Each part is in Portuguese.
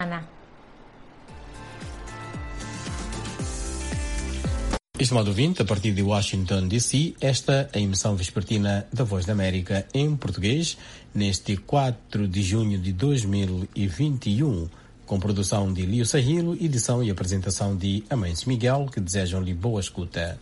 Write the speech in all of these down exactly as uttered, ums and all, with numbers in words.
Estimado ouvinte, a partir de Washington, D C, esta é a emissão vespertina da Voz da América em português, neste quatro de junho de dois mil e vinte e um, com produção de Lio Sahilo, edição e apresentação de Amâncio Miguel, que desejam-lhe boa escuta.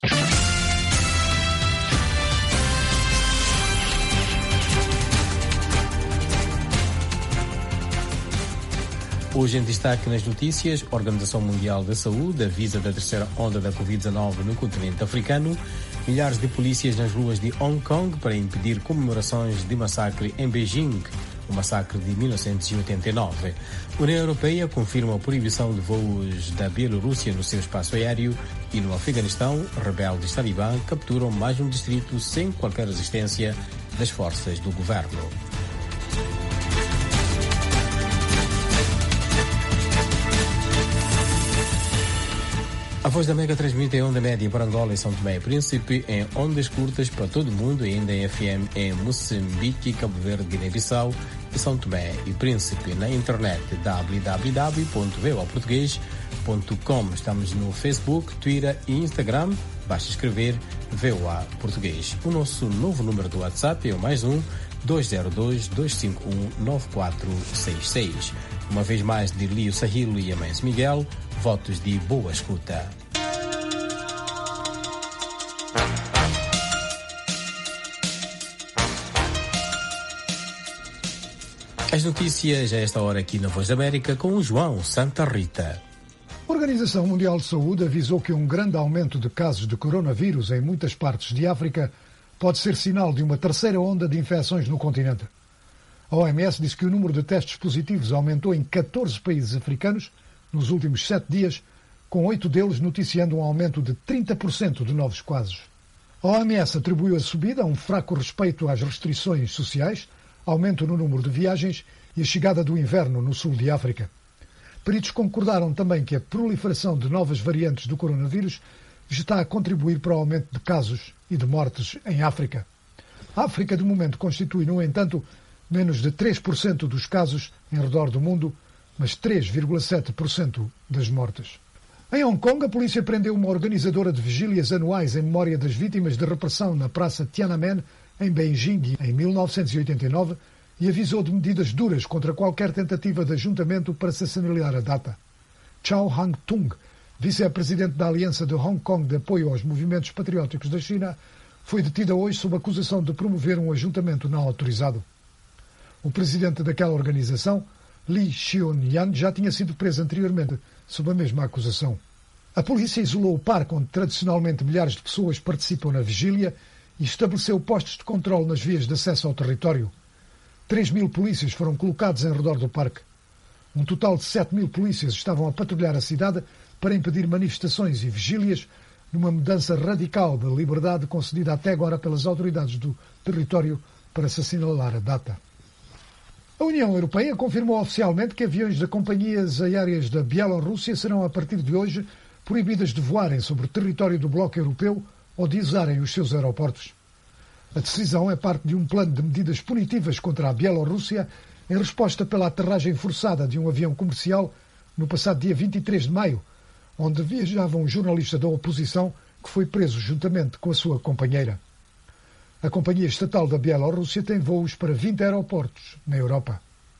Hoje em destaque nas notícias, a Organização Mundial da Saúde avisa da terceira onda da covid dezenove no continente africano, milhares de polícias nas ruas de Hong Kong para impedir comemorações de massacre em Beijing, o massacre de mil novecentos e oitenta e nove. A União Europeia confirma a proibição de voos da Bielorrússia no seu espaço aéreo e no Afeganistão, rebeldes talibã capturam mais um distrito sem qualquer resistência das forças do governo. A Voz da América transmite em onda média para Angola e São Tomé e Príncipe, em ondas curtas para todo o mundo e ainda em F M em Moçambique, Cabo Verde, Guiné-Bissau e São Tomé e Príncipe. Na internet w w w ponto v o a português ponto com. Estamos no Facebook, Twitter e Instagram. Basta escrever V O A Português. O nosso novo número do WhatsApp é o mais um dois zero dois, dois cinco um, nove quatro seis seis. Uma vez mais, de Lio Sahilo e Amâncio Miguel, votos de boa escuta. As notícias a esta hora aqui na Voz da América com o João Santa Rita. A Organização Mundial de Saúde avisou que um grande aumento de casos de coronavírus em muitas partes de África pode ser sinal de uma terceira onda de infecções no continente. A O M S disse que o número de testes positivos aumentou em catorze países africanos nos últimos sete dias, com oito deles noticiando um aumento de trinta por cento de novos casos. A O M S atribuiu a subida a um fraco respeito às restrições sociais, aumento no número de viagens e a chegada do inverno no sul de África. Peritos concordaram também que a proliferação de novas variantes do coronavírus está a contribuir para o aumento de casos e de mortes em África. A África, de momento, constitui, no entanto, menos de três por cento dos casos em redor do mundo, mas três vírgula sete por cento das mortes. Em Hong Kong, a polícia prendeu uma organizadora de vigílias anuais em memória das vítimas de repressão na Praça Tiananmen, em Beijing, em mil novecentos e oitenta e nove, e avisou de medidas duras contra qualquer tentativa de ajuntamento para se assinalar a data. Chow Hang-tung, vice-presidente da Aliança de Hong Kong de Apoio aos Movimentos Patrióticos da China, foi detida hoje sob acusação de promover um ajuntamento não autorizado. O presidente daquela organização, Lee Xiaoyan, já tinha sido preso anteriormente sob a mesma acusação. A polícia isolou o parque onde tradicionalmente milhares de pessoas participam na vigília e estabeleceu postos de controle nas vias de acesso ao território. Três mil polícias foram colocados em redor do parque. Um total de sete mil polícias estavam a patrulhar a cidade para impedir manifestações e vigílias, numa mudança radical da liberdade concedida até agora pelas autoridades do território para se assinalar a data. A União Europeia confirmou oficialmente que aviões de companhias aéreas da Bielorrússia serão, a partir de hoje, proibidas de voarem sobre o território do bloco europeu ou de usarem os seus aeroportos. A decisão é parte de um plano de medidas punitivas contra a Bielorrússia em resposta pela aterragem forçada de um avião comercial no passado dia vinte e três de maio, onde viajava um jornalista da oposição que foi preso juntamente com a sua companheira. A companhia estatal da Bielorrússia tem voos para vinte aeroportos na Europa.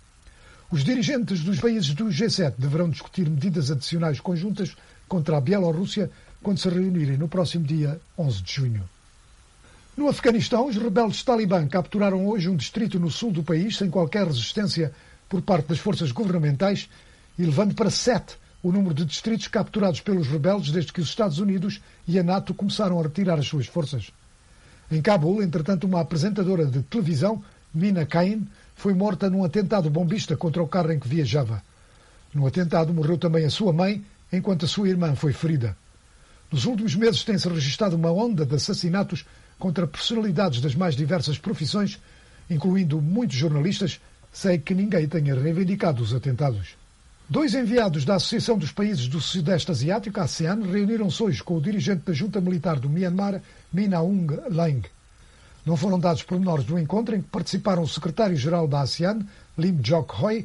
Os dirigentes dos países do G sete deverão discutir medidas adicionais conjuntas contra a Bielorrússia quando se reunirem no próximo dia onze de junho. No Afeganistão, os rebeldes talibã capturaram hoje um distrito no sul do país sem qualquer resistência por parte das forças governamentais e levando para sete o número de distritos capturados pelos rebeldes desde que os Estados Unidos e a NATO começaram a retirar as suas forças. Em Cabul, entretanto, uma apresentadora de televisão, Mina Cain, foi morta num atentado bombista contra o carro em que viajava. No atentado morreu também a sua mãe, enquanto a sua irmã foi ferida. Nos últimos meses tem-se registrado uma onda de assassinatos contra personalidades das mais diversas profissões, incluindo muitos jornalistas, sem que ninguém tenha reivindicado os atentados. Dois enviados da Associação dos Países do Sudeste Asiático, ASEAN, reuniram-se hoje com o dirigente da junta militar do Myanmar, Min Aung Hlaing. Não foram dados pormenores do encontro, em que participaram o secretário-geral da ASEAN, Lim Jock Hoi,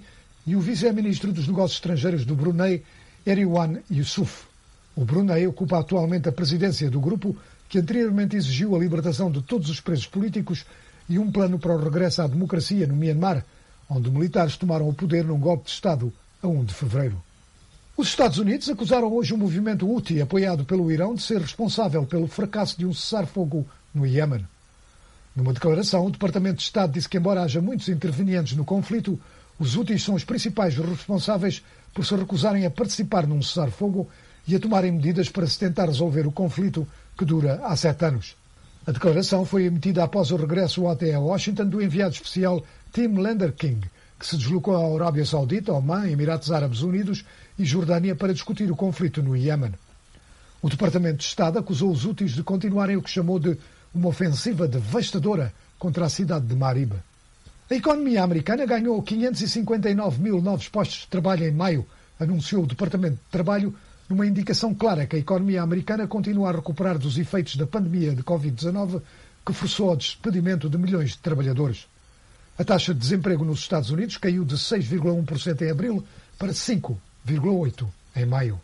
e o vice-ministro dos Negócios Estrangeiros do Brunei, Erwan Yusuf. O Brunei ocupa atualmente a presidência do grupo, que anteriormente exigiu a libertação de todos os presos políticos e um plano para o regresso à democracia no Myanmar, onde militares tomaram o poder num golpe de Estado a primeiro de fevereiro. Os Estados Unidos acusaram hoje o movimento Houthi, apoiado pelo Irão, de ser responsável pelo fracasso de um cessar-fogo no Iêmen. Numa declaração, o Departamento de Estado disse que, embora haja muitos intervenientes no conflito, os Houthis são os principais responsáveis por se recusarem a participar num cessar-fogo e a tomarem medidas para se tentar resolver o conflito que dura há sete anos. A declaração foi emitida após o regresso até a Washington do enviado especial Tim Lenderking, que se deslocou à Arábia Saudita, Omã, Emirados Árabes Unidos e Jordânia para discutir o conflito no Iêmen. O Departamento de Estado acusou os Houthis de continuarem o que chamou de uma ofensiva devastadora contra a cidade de Marib. A economia americana ganhou quinhentos e cinquenta e nove mil novos postos de trabalho em maio, anunciou o Departamento de Trabalho, numa indicação clara que a economia americana continua a recuperar dos efeitos da pandemia de covid dezenove, que forçou ao despedimento de milhões de trabalhadores. A taxa de desemprego nos Estados Unidos caiu de seis vírgula um por cento em abril para cinco vírgula oito por cento em maio.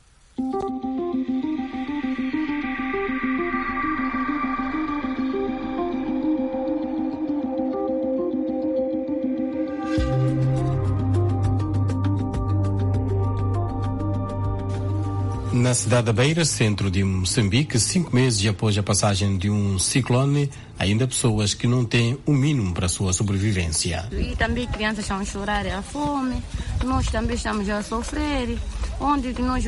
Na cidade da Beira, centro de Moçambique, cinco meses após a passagem de um ciclone, ainda pessoas que não têm o mínimo para a sua sobrevivência. E também crianças estão a chorar a fome, nós também estamos a sofrer. Onde nós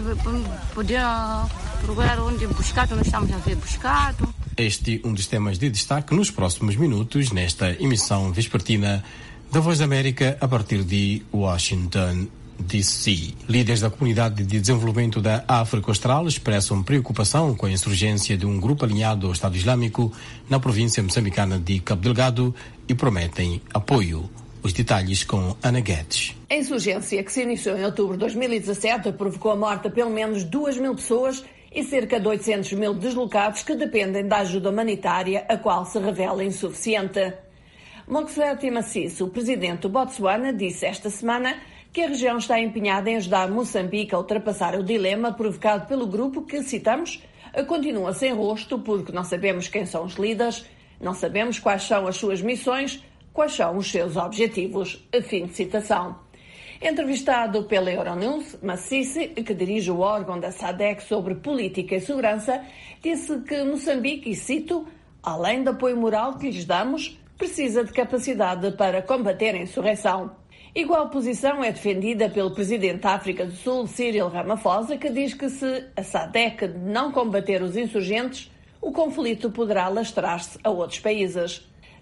podemos procurar onde buscar, nós estamos a ver buscado. Este é um dos temas de destaque nos próximos minutos, nesta emissão vespertina da Voz da América, a partir de Washington, D C. Líderes da Comunidade de Desenvolvimento da África Austral expressam preocupação com a insurgência de um grupo alinhado ao Estado Islâmico na província moçambicana de Cabo Delgado e prometem apoio. Os detalhes com Ana Guedes. A insurgência, que se iniciou em outubro de dois mil e dezassete, provocou a morte de pelo menos duas mil pessoas e cerca de oitocentos mil deslocados que dependem da ajuda humanitária, a qual se revela insuficiente. Mokgweetsi Masisi, o presidente do Botsuana, disse esta semana que a região está empenhada em ajudar Moçambique a ultrapassar o dilema provocado pelo grupo que, citamos, continua sem rosto porque não sabemos quem são os líderes, não sabemos quais são as suas missões, quais são os seus objetivos. Fim de citação. Entrevistado pela Euronews, Masisi, que dirige o órgão da SADC sobre política e segurança, disse que Moçambique, e cito, além do apoio moral que lhes damos, precisa de capacidade para combater a insurreição. Igual posição é defendida pelo presidente da África do Sul, Cyril Ramaphosa, que diz que se a SADC não combater os insurgentes, o conflito poderá alastrar-se a outros países.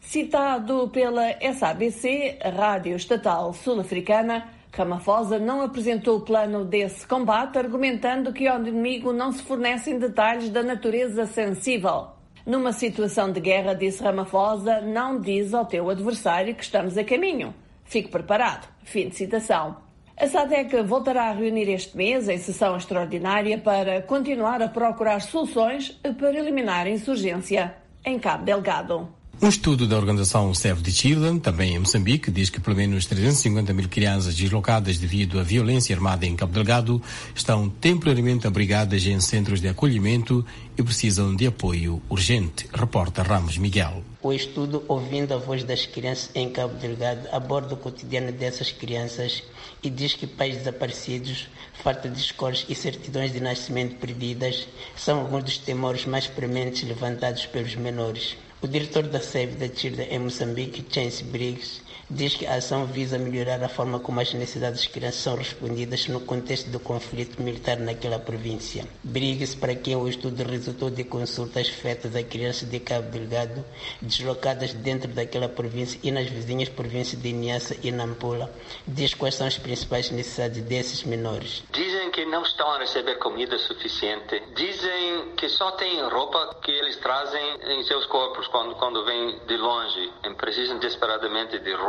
Citado pela S A B C, a rádio estatal sul-africana, Ramaphosa não apresentou o plano desse combate, argumentando que ao inimigo não se fornecem detalhes da natureza sensível. Numa situação de guerra, disse Ramaphosa, não diz ao teu adversário que estamos a caminho. Fique preparado. Fim de citação. A SADC voltará a reunir este mês em sessão extraordinária para continuar a procurar soluções para eliminar a insurgência em Cabo Delgado. Um estudo da organização Save the Children, também em Moçambique, diz que pelo menos trezentas e cinquenta mil crianças deslocadas devido à violência armada em Cabo Delgado estão temporariamente abrigadas em centros de acolhimento e precisam de apoio urgente, reporta Ramos Miguel. O estudo Ouvindo a Voz das Crianças em Cabo Delgado aborda o cotidiano dessas crianças e diz que pais desaparecidos, falta de escolas e certidões de nascimento perdidas são alguns dos temores mais prementes levantados pelos menores. O diretor da Save the Children em Moçambique, Chance Briggs, diz que a ação visa melhorar a forma como as necessidades das crianças são respondidas no contexto do conflito militar naquela província. Briggs, para quem o estudo resultou de consultas feitas a crianças de Cabo Delgado, deslocadas dentro daquela província e nas vizinhas províncias de Niassa e Nampula, diz quais são as principais necessidades desses menores. Dizem que não estão a receber comida suficiente. Dizem que só têm roupa que eles trazem em seus corpos quando, quando vêm de longe. E precisam desesperadamente de roupa,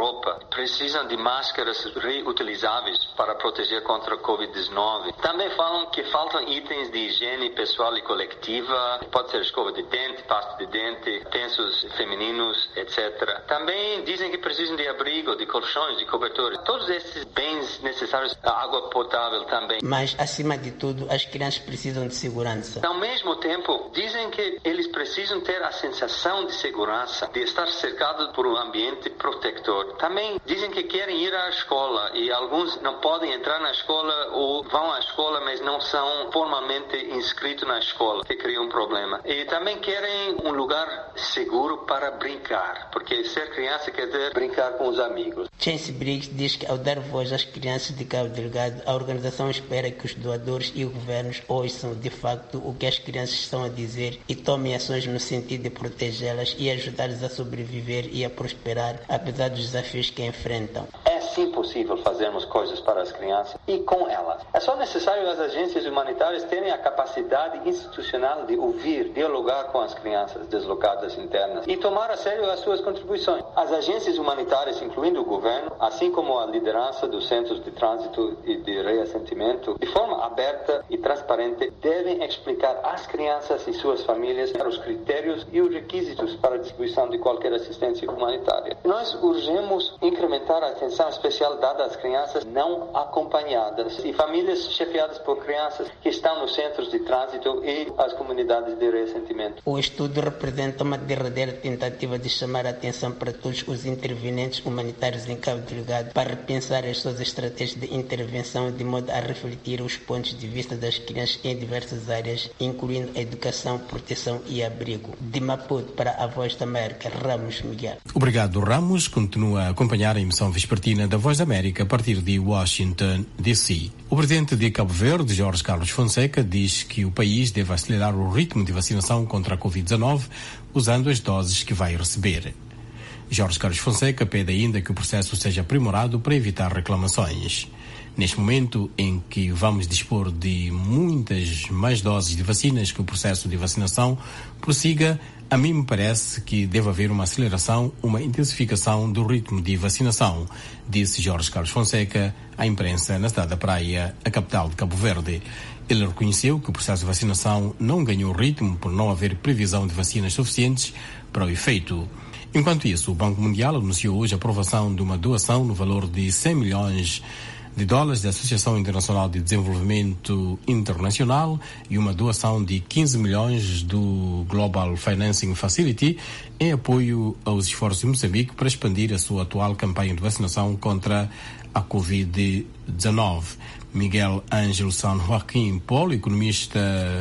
roupa, precisam de máscaras reutilizáveis para proteger contra a covid dezenove. Também falam que faltam itens de higiene pessoal e coletiva, pode ser escova de dente, pasta de dente, utensílios femininos, etcétera. Também dizem que precisam de abrigo, de colchões, de cobertores, todos esses bens necessários, a água potável também. Mas, acima de tudo, as crianças precisam de segurança. Ao mesmo tempo, dizem que eles precisam ter a sensação de segurança, de estar cercados por um ambiente protector. Também dizem que querem ir à escola e alguns não podem entrar na escola ou vão à escola, mas não são formalmente inscritos na escola, que cria um problema. E também querem um lugar seguro para brincar, porque ser criança quer dizer brincar com os amigos. Chance Briggs diz que ao dar voz às crianças de Cabo Delgado, a organização espera que os doadores e os governos ouçam de facto o que as crianças estão a dizer e tomem ações no sentido de protegê-las e ajudá-las a sobreviver e a prosperar, apesar dos desafios que enfrentam. É sim possível fazermos coisas para as crianças e com elas. É só necessário as agências humanitárias terem a capacidade institucional de ouvir, dialogar com as crianças deslocadas internas e tomar a sério as suas contribuições. As agências humanitárias, incluindo o governo, assim como a liderança dos centros de trânsito e de reassentimento, de forma aberta e transparente, devem explicar às crianças e suas famílias os critérios e os requisitos para a distribuição de qualquer assistência humanitária. Nós urgemos incrementar a atenção especial dada às crianças não acompanhadas e famílias chefiadas por crianças que estão nos centros de trânsito e as comunidades de reassentimento. O estudo representa uma derradeira tentativa de chamar a atenção para todos os intervenientes humanitários em Cabo Delgado para repensar as suas estratégias de intervenção de modo a refletir os pontos de vista das crianças em diversas áreas, incluindo a educação, proteção e abrigo. De Maputo para a Voz da América, Ramos Miguel. Obrigado, Ramos. Continua a acompanhar a emissão vespertina da Voz da América a partir de Washington, D C. O presidente de Cabo Verde, Jorge Carlos Fonseca, diz que o país deve acelerar o ritmo de vacinação contra a covid dezenove usando as doses que vai receber. Jorge Carlos Fonseca pede ainda que o processo seja aprimorado para evitar reclamações. Neste momento em que vamos dispor de muitas mais doses de vacinas que o processo de vacinação prossiga, a mim me parece que deve haver uma aceleração, uma intensificação do ritmo de vacinação, disse Jorge Carlos Fonseca à imprensa na cidade da Praia, a capital de Cabo Verde. Ele reconheceu que o processo de vacinação não ganhou ritmo por não haver previsão de vacinas suficientes para o efeito. Enquanto isso, o Banco Mundial anunciou hoje a aprovação de uma doação no valor de cem milhões de dólares da Associação Internacional de Desenvolvimento Internacional e uma doação de quinze milhões do Global Financing Facility em apoio aos esforços de Moçambique para expandir a sua atual campanha de vacinação contra a covid dezenove. Miguel Ângelo San Joaquim Paulo, economista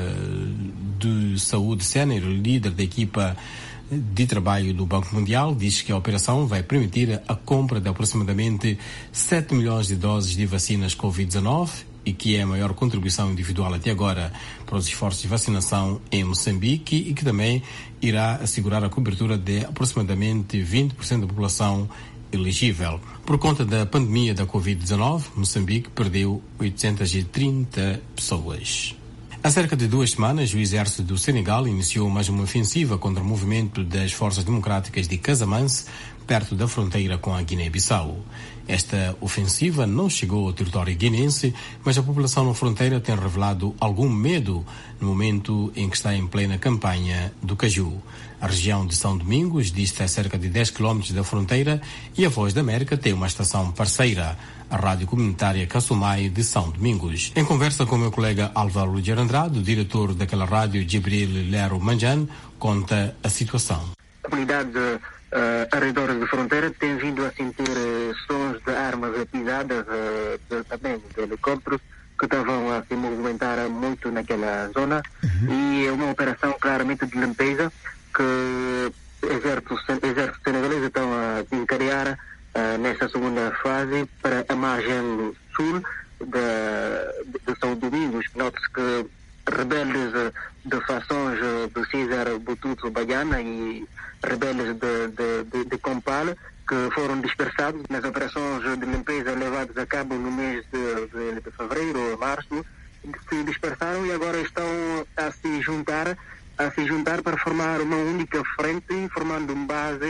de saúde sénior, líder da equipa de trabalho do Banco Mundial, diz que a operação vai permitir a compra de aproximadamente sete milhões de doses de vacinas covid dezenove e que é a maior contribuição individual até agora para os esforços de vacinação em Moçambique e que também irá assegurar a cobertura de aproximadamente vinte por cento da população elegível. Por conta da pandemia da covid dezenove, Moçambique perdeu oitocentas e trinta pessoas. Há cerca de duas semanas, o exército do Senegal iniciou mais uma ofensiva contra o movimento das forças democráticas de Casamance, perto da fronteira com a Guiné-Bissau. Esta ofensiva não chegou ao território guinense, mas a população na fronteira tem revelado algum medo no momento em que está em plena campanha do caju. A região de São Domingos dista a cerca de dez quilómetros da fronteira e a Voz da América tem uma estação parceira, a Rádio Comunitária Cassumai de São Domingos. Em conversa com o meu colega Álvaro Ligeiro Andrade, o diretor daquela rádio, Jibril Lero Manjan, conta a situação. A comunidade Uh, arredores da fronteira tem vindo a sentir uh, sons de armas pisadas, uh, de, também de helicópteros que estavam a se movimentar muito naquela zona. Uhum. E é uma operação claramente de limpeza que o exército, exército senegalês estão a encarear uh, nesta segunda fase para a margem sul de, de, de São Domingos. Note-se que rebeldes de fações do César Bututu Baiana e rebeldes de, de, de, de Compal que foram dispersados nas operações de limpeza levadas a cabo no mês de, de, de fevereiro ou março, se dispersaram e agora estão a se juntar a se juntar para formar uma única frente, formando base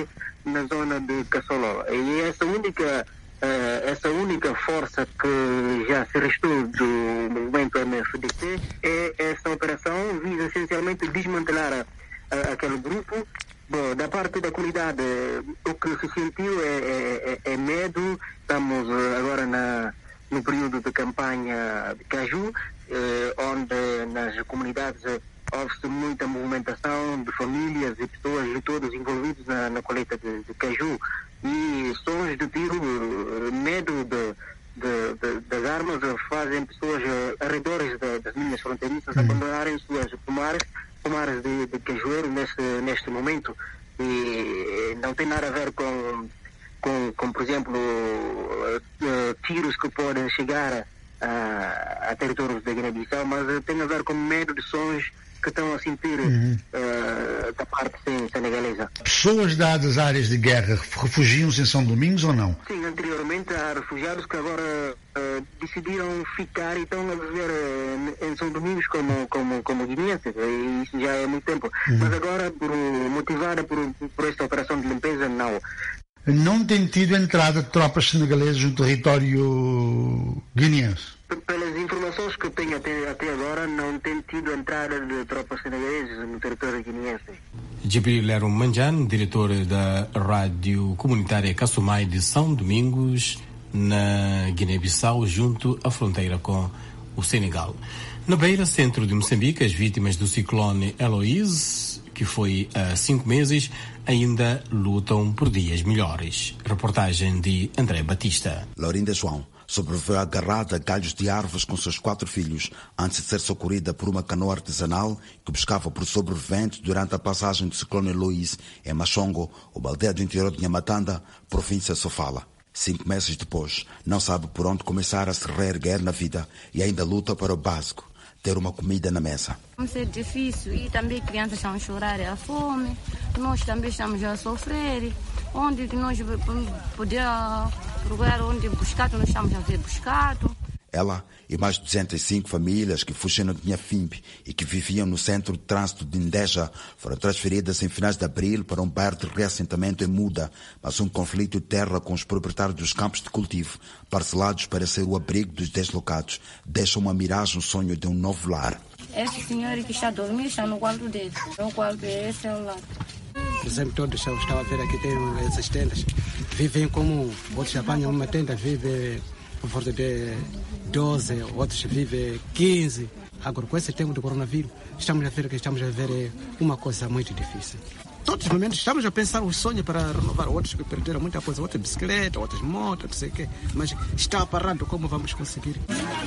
na zona de Caçolola. E essa única, uh, essa única força que já se restou do movimento M F D C, é, essa operação visa essencialmente desmantelar a, a, aquele grupo. Bom, da parte da comunidade, o que se sentiu é, é, é medo. Estamos agora na, no período de campanha de Caju, eh, onde nas comunidades houve-se muita movimentação de famílias e pessoas e todos envolvidos na, na colheita de, de caju. E sons de tiro, medo de, de, de, das armas fazem pessoas arredores das linhas fronteiriças abandonarem suas pomares, pomares de, de cajueiro neste, neste momento. E não tem nada a ver com, com, com por exemplo, tiros que podem chegar a, a territórios da Guiné-Bissau, mas tem a ver com medo de sons que estão a sentir uhum. uh, da parte senegalesa. Pessoas dadas áreas de guerra refugiam-se em São Domingos ou não? Sim, anteriormente há refugiados que agora uh, decidiram ficar e estão a viver uh, em São Domingos como, como, como guineenses, e isso já é muito tempo. Uhum. Mas agora, por, motivada por, por esta operação de limpeza, não. Não tem tido entrada de tropas senegalesas no território guineense? Pelas informações que eu tenho até, até agora, não tem tido entrada de tropas senegalesas no território guineense. Jibril Lerum Manjan, diretor da rádio comunitária Cassumai de São Domingos, na Guiné-Bissau, junto à fronteira com o Senegal. Na beira centro de Moçambique, as vítimas do ciclone Eloise, que foi há cinco meses, ainda lutam por dias melhores. Reportagem de André Batista. Laurinda João sobreviveu agarrada a galhos de árvores com seus quatro filhos, antes de ser socorrida por uma canoa artesanal que buscava por sobreviventes durante a passagem do ciclone Eloise em Machongo, uma aldeia do interior de Nhamatanda, província de Sofala. Cinco meses depois, não sabe por onde começar a se reerguer na vida e ainda luta para o básico, ter uma comida na mesa. Vai ser difícil e também crianças estão a chorar a fome, nós também estamos a sofrer, onde nós podemos procurar onde buscar, nós estamos a ver buscado. Ela e mais de duzentas e cinco famílias que fugiram de Nhafimbe e que viviam no centro de trânsito de Ndeja foram transferidas em finais de abril para um bairro de reassentamento em Muda, mas um conflito de terra com os proprietários dos campos de cultivo, parcelados para ser o abrigo dos deslocados, deixa uma miragem, um sonho de um novo lar. Esse senhor que está a dormir está no quarto dele, no quarto esse é o lar. Por exemplo, todos eu estava a ver aqui, tem essas tendas, vivem como outros apanham uma tenda, vivem por volta de doze, outros vivem quinze. Agora, com esse tempo do coronavírus, estamos a ver que estamos a ver uma coisa muito difícil. Todos os momentos estamos a pensar os sonhos para renovar, outros que perderam muita coisa, outras bicicletas, outras motos, não sei o quê, mas está parado, como vamos conseguir?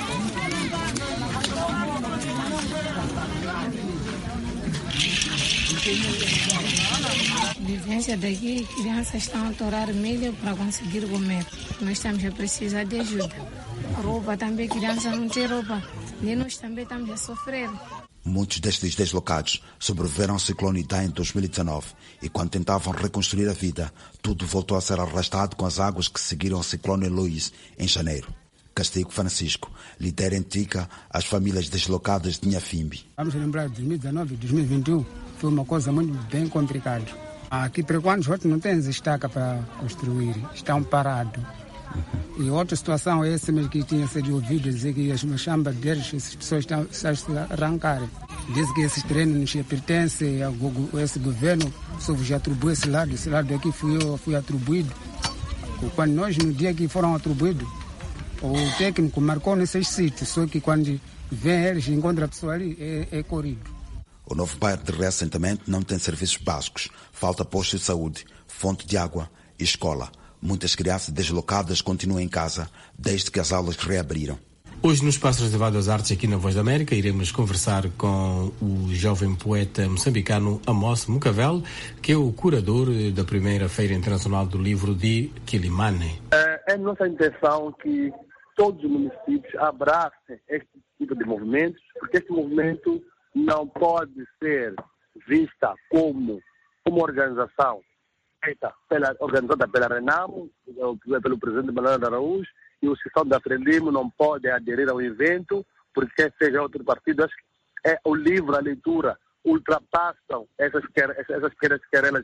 Vivência daqui, crianças estão a torar milho para conseguir comer. Nós estamos a precisar de ajuda. Roupa também, criança não tem roupa. E nós também estamos a sofrer. Muitos destes deslocados sobreviveram ao ciclone Idai em dois mil e dezanove e quando tentavam reconstruir a vida, tudo voltou a ser arrastado com as águas que seguiram ao ciclone Eloise em janeiro. Castigo Francisco lidera em Tica as famílias deslocadas de Nhafimbe. Vamos lembrar de dois mil e dezanove e dois mil e vinte e um, foi uma coisa muito bem complicada. Aqui, por enquanto, os outros não têm estaca para construir, estão parados. Uhum. E outra situação é essa mesmo que tinha sido ouvido, dizer que as machambas deles, essas pessoas estão a se arrancar. Diz que esses terrenos não pertencem a esse governo, só já atribuiu esse lado, esse lado aqui fui, eu, fui atribuído. Quando nós, no dia que foram atribuídos, o técnico marcou nesses sítios, só que quando vem eles e encontra a pessoa ali, é, é corrido. O novo bairro de reassentamento não tem serviços básicos, falta posto de saúde, fonte de água e escola. Muitas crianças deslocadas continuam em casa desde que as aulas reabriram. Hoje, no Espaço Reservado às Artes, aqui na Voz da América, iremos conversar com o jovem poeta moçambicano Amos Mucavel, que é o curador da primeira Feira Internacional do Livro de Quilimane. É, é nossa intenção que todos os municípios abracem este tipo de movimentos, porque este movimento não pode ser vista como uma organização feita pela, organizada pela Renamo, pelo presidente Manuel Araújo, e os que são da Frelimo não podem aderir ao evento, porque quer seja outro partido. Acho que é o livro, a leitura, ultrapassam essas, essas pequenas querelas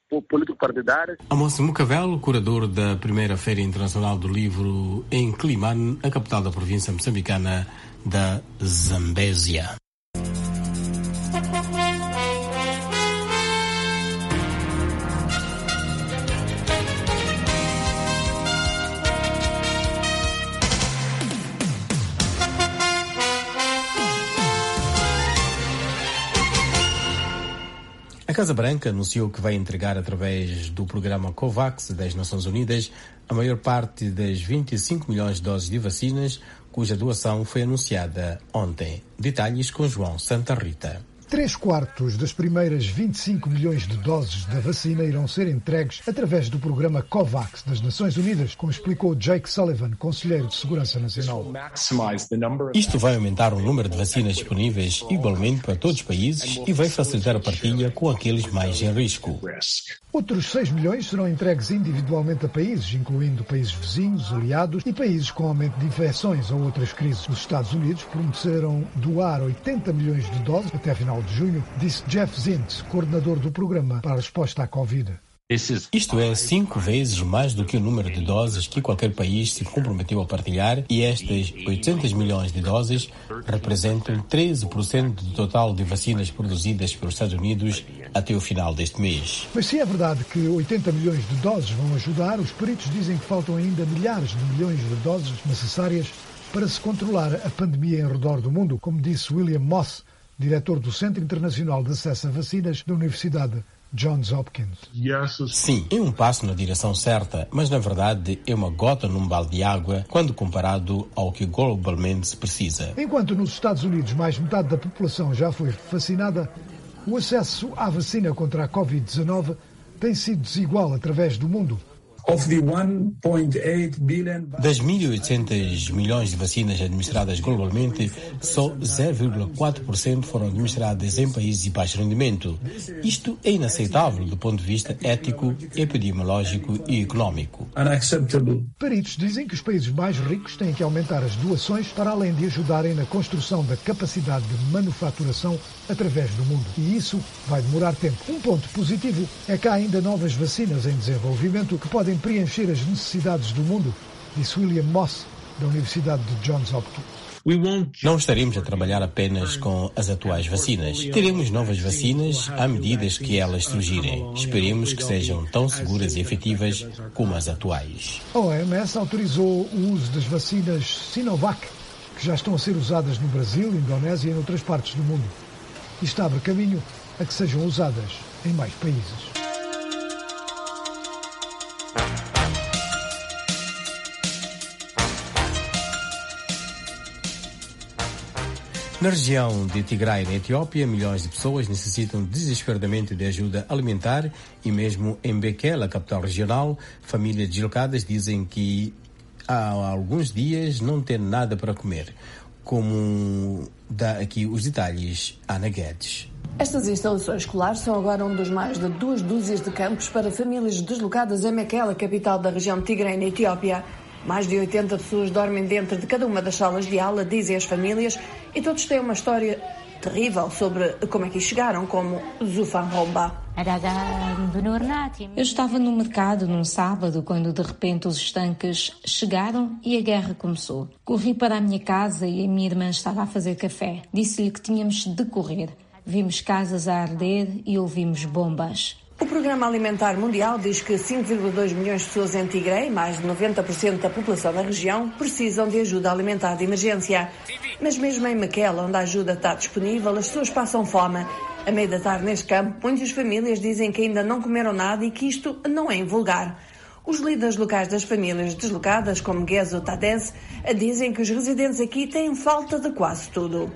político-partidárias. Amos Mucavel, curador da primeira Feira Internacional do Livro em Climane, a capital da província moçambicana da Zambésia. A Casa Branca anunciou que vai entregar, através do programa COVAX das Nações Unidas, a maior parte das vinte e cinco milhões de doses de vacinas, cuja doação foi anunciada ontem. Detalhes com João Santa Rita. Três quartos das primeiras vinte e cinco milhões de doses da vacina irão ser entregues através do programa COVAX das Nações Unidas, como explicou Jake Sullivan, conselheiro de Segurança Nacional. Isto vai aumentar o número de vacinas disponíveis igualmente para todos os países e vai facilitar a partilha com aqueles mais em risco. Outros seis milhões serão entregues individualmente a países, incluindo países vizinhos, aliados e países com aumento de infecções ou outras crises. Os Estados Unidos prometeram doar oitenta milhões de doses até final de junho, disse Jeff Zients, coordenador do programa para a resposta à Covid. Isto é cinco vezes mais do que o número de doses que qualquer país se comprometeu a partilhar, e estas oitocentos milhões de doses representam treze por cento do total de vacinas produzidas pelos Estados Unidos até o final deste mês. Mas se é verdade que oitenta milhões de doses vão ajudar, os peritos dizem que faltam ainda milhares de milhões de doses necessárias para se controlar a pandemia em redor do mundo, como disse William Moss, diretor do Centro Internacional de Acesso a Vacinas da Universidade Johns Hopkins. Sim, é um passo na direção certa, mas na verdade é uma gota num balde de água quando comparado ao que globalmente se precisa. Enquanto nos Estados Unidos mais metade da população já foi vacinada, o acesso à vacina contra a covid dezenove tem sido desigual através do mundo. Das mil e oitocentos milhões de vacinas administradas globalmente, só zero vírgula quatro por cento foram administradas em países de baixo rendimento. Isto é inaceitável do ponto de vista ético, epidemiológico e económico. Peritos dizem que os países mais ricos têm que aumentar as doações para além de ajudarem na construção da capacidade de manufaturação através do mundo. E isso vai demorar tempo. Um ponto positivo é que há ainda novas vacinas em desenvolvimento que podem preencher as necessidades do mundo, disse William Moss, da Universidade de Johns Hopkins. Não estaremos a trabalhar apenas com as atuais vacinas. Teremos novas vacinas à medida que elas surgirem. Esperemos que sejam tão seguras e efetivas como as atuais. A O M S autorizou o uso das vacinas Sinovac, que já estão a ser usadas no Brasil, Indonésia e em outras partes do mundo. Isto abre caminho a que sejam usadas em mais países. Na região de Tigray, na Etiópia, milhões de pessoas necessitam desesperadamente de ajuda alimentar e mesmo em Mekelle, a capital regional, famílias deslocadas dizem que há alguns dias não têm nada para comer. Como dá aqui os detalhes, Ana Guedes. Estas instalações escolares são agora um dos mais de duas dúzias de campos para famílias deslocadas em Mekelle, a capital da região de Tigray, na Etiópia. Mais de oitenta pessoas dormem dentro de cada uma das salas de aula, dizem as famílias, e todos têm uma história terrível sobre como é que chegaram, como Zufan Romba. Eu estava no mercado num sábado quando de repente os estanques chegaram e a guerra começou. Corri para a minha casa e a minha irmã estava a fazer café. Disse-lhe que tínhamos de correr. Vimos casas a arder e ouvimos bombas. O Programa Alimentar Mundial diz que cinco vírgula dois milhões de pessoas em Tigray, mais de noventa por cento da população da região, precisam de ajuda alimentar de emergência. Mas mesmo em Mekelle, onde a ajuda está disponível, as pessoas passam fome. A meio da tarde neste campo, muitas famílias dizem que ainda não comeram nada e que isto não é invulgar. Os líderes locais das famílias deslocadas, como Gezo Tadez, dizem que os residentes aqui têm falta de quase tudo.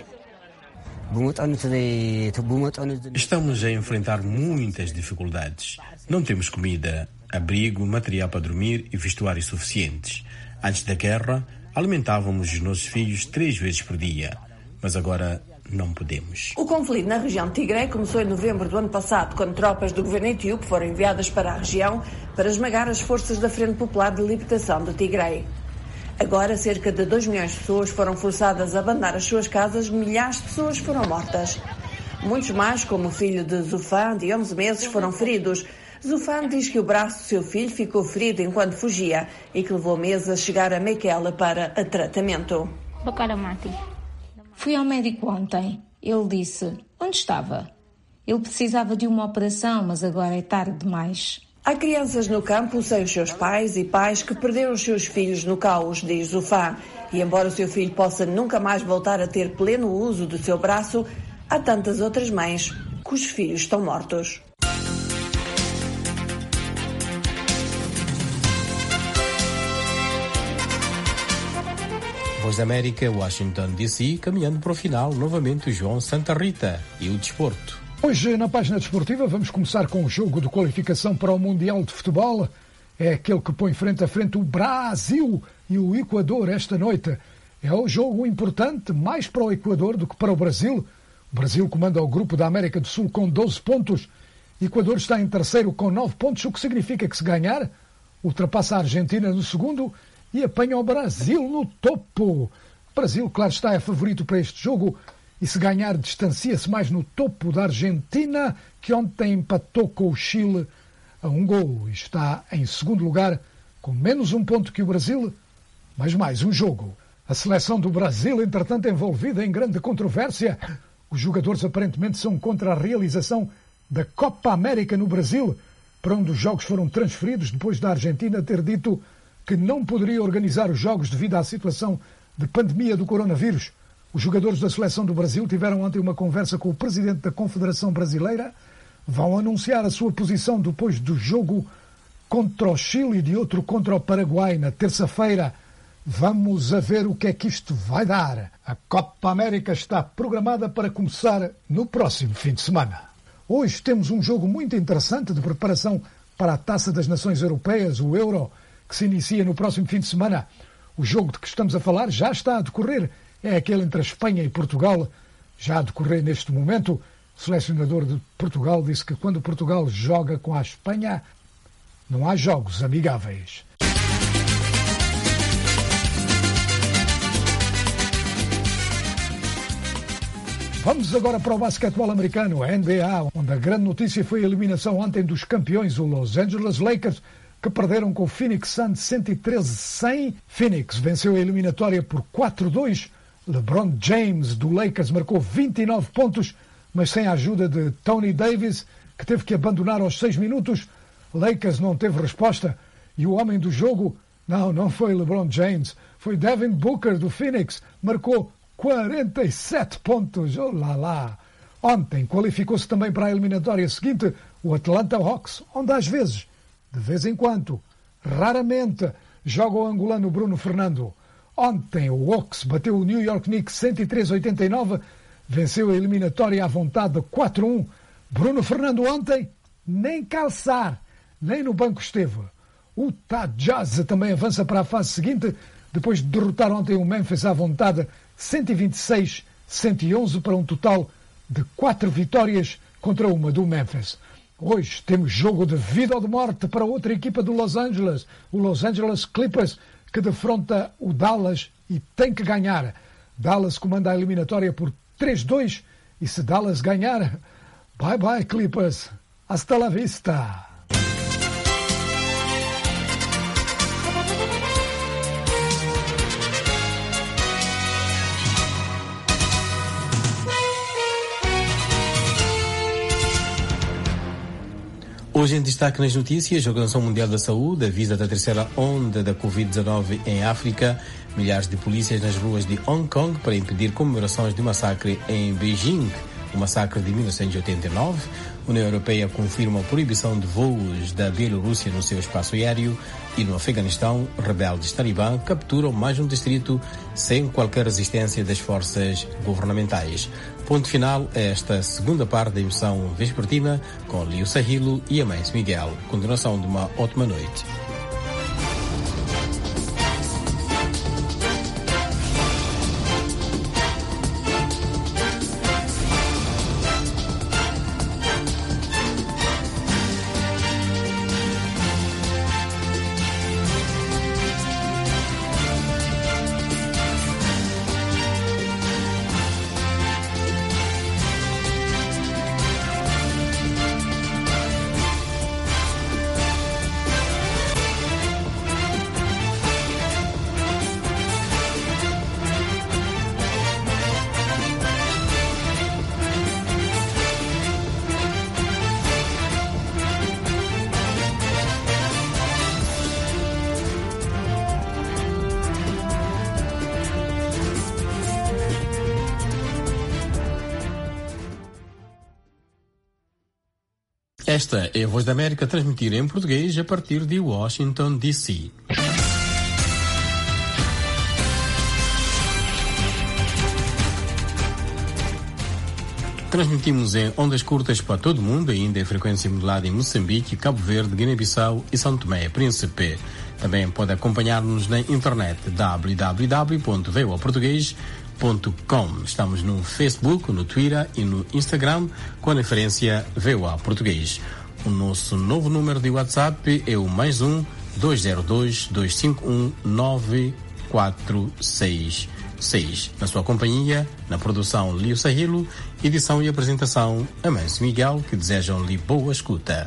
Estamos a enfrentar muitas dificuldades. Não temos comida, abrigo, material para dormir e vestuários suficientes. Antes da guerra, alimentávamos os nossos filhos três vezes por dia, mas agora não podemos. O conflito na região de Tigray começou em novembro do ano passado, quando tropas do governo etíope foram enviadas para a região para esmagar as forças da Frente Popular de Libertação de Tigray. Agora, cerca de dois milhões de pessoas foram forçadas a abandonar as suas casas, milhares de pessoas foram mortas. Muitos mais, como o filho de Zufan, de onze meses, foram feridos. Zufan diz que o braço do seu filho ficou ferido enquanto fugia e que levou meses a chegar a Mekelle para a tratamento. Fui ao médico ontem. Ele disse, onde estava? Ele precisava de uma operação, mas agora é tarde demais. Há crianças no campo sem os seus pais e pais que perderam os seus filhos no caos, diz Zufan. E embora o seu filho possa nunca mais voltar a ter pleno uso do seu braço, há tantas outras mães cujos filhos estão mortos. Voz da América, Washington, D C, caminhando para o final, novamente o João Santa Rita e o desporto. Hoje, na página desportiva, vamos começar com o jogo de qualificação para o Mundial de Futebol. É aquele que põe frente a frente o Brasil e o Equador esta noite. É o jogo importante, mais para o Equador do que para o Brasil. O Brasil comanda o grupo da América do Sul com doze pontos. O Equador está em terceiro com nove pontos, o que significa que, se ganhar, ultrapassa a Argentina no segundo e apanha o Brasil no topo. O Brasil, claro está, é favorito para este jogo. E se ganhar, distancia-se mais no topo da Argentina, que ontem empatou com o Chile a um golo. E está em segundo lugar, com menos um ponto que o Brasil, mas mais um jogo. A seleção do Brasil, entretanto, envolvida em grande controvérsia. Os jogadores aparentemente são contra a realização da Copa América no Brasil, para onde os jogos foram transferidos depois da Argentina ter dito que não poderia organizar os jogos devido à situação de pandemia do coronavírus. Os jogadores da seleção do Brasil tiveram ontem uma conversa com o presidente da Confederação Brasileira. Vão anunciar a sua posição depois do jogo contra o Chile e de outro contra o Paraguai na terça-feira. Vamos a ver o que é que isto vai dar. A Copa América está programada para começar no próximo fim de semana. Hoje temos um jogo muito interessante de preparação para a Taça das Nações Europeias, o Euro, que se inicia no próximo fim de semana. O jogo de que estamos a falar já está a decorrer. É aquele entre a Espanha e Portugal, já a decorrer neste momento. O selecionador de Portugal disse que quando Portugal joga com a Espanha, não há jogos amigáveis. Vamos agora para o basquetebol americano, a N B A, onde a grande notícia foi a eliminação ontem dos campeões, o Los Angeles Lakers, que perderam com o Phoenix Suns cento e treze a cem. Phoenix venceu a eliminatória por quatro a dois. LeBron James, do Lakers, marcou vinte e nove pontos, mas sem a ajuda de Tony Davis, que teve que abandonar aos seis minutos. Lakers não teve resposta e o homem do jogo, não, não foi LeBron James, foi Devin Booker, do Phoenix, marcou quarenta e sete pontos. Oh lá lá! Ontem qualificou-se também para a eliminatória seguinte o Atlanta Hawks, onde às vezes, de vez em quando, raramente, joga o angolano Bruno Fernando. Ontem o Hawks bateu o New York Knicks cento e três a oitenta e nove, venceu a eliminatória à vontade de quatro a um. Bruno Fernando ontem nem calçar, nem no banco esteve. O Utah Jazz também avança para a fase seguinte, depois de derrotar ontem o Memphis à vontade cento e vinte e seis a cento e onze, para um total de quatro vitórias contra uma do Memphis. Hoje temos jogo de vida ou de morte para outra equipa do Los Angeles, o Los Angeles Clippers, que defronta o Dallas e tem que ganhar. Dallas comanda a eliminatória por três a dois e se Dallas ganhar, bye bye Clippers, hasta la vista. Hoje em destaque nas notícias, a Organização Mundial da Saúde avisa da terceira onda da covid dezenove em África, milhares de polícias nas ruas de Hong Kong para impedir comemorações de massacre em Beijing, o massacre de mil novecentos e oitenta e nove. A União Europeia confirma a proibição de voos da Bielorrússia no seu espaço aéreo e no Afeganistão, rebeldes talibã capturam mais um distrito sem qualquer resistência das forças governamentais. Ponto final a esta segunda parte da emissão vespertina com Lio Sahilo e Amais Miguel. Continuação de uma ótima noite. Esta é a Voz da América, transmitida em português a partir de Washington, D C. Transmitimos em ondas curtas para todo o mundo, ainda em frequência modulada em Moçambique, Cabo Verde, Guiné-Bissau e São Tomé e Príncipe. Também pode acompanhar-nos na internet w w w ponto v o a português ponto com. Estamos no Facebook, no Twitter e no Instagram com a referência V O A Português. O nosso novo número de WhatsApp é o mais um dois zero dois, dois cinco um, nove quatro seis seis. Na sua companhia, na produção Lio Sahilo, edição e apresentação Amâncio Miguel, que desejam-lhe boa escuta.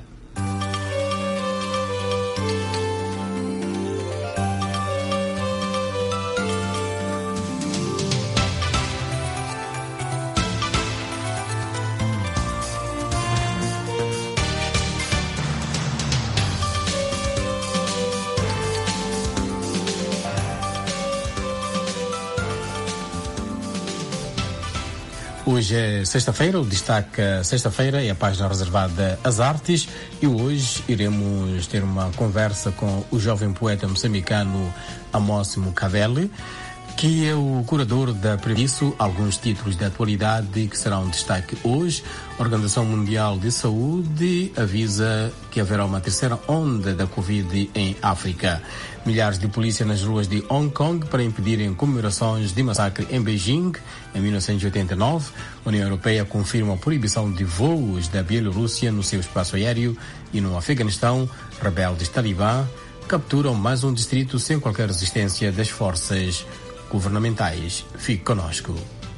Hoje é sexta-feira, o destaque sexta-feira é a página reservada às artes e hoje iremos ter uma conversa com o jovem poeta moçambicano Amos Mukavele, que é o curador da Previsso, alguns títulos de atualidade que serão destaque hoje. A Organização Mundial de Saúde avisa que haverá uma terceira onda da Covid em África. Milhares de polícia nas ruas de Hong Kong para impedirem comemorações de massacre em Beijing em mil novecentos e oitenta e nove. A União Europeia confirma a proibição de voos da Bielorrússia no seu espaço aéreo. E no Afeganistão, rebeldes talibã capturam mais um distrito sem qualquer resistência das forças governamentais. Fique conosco.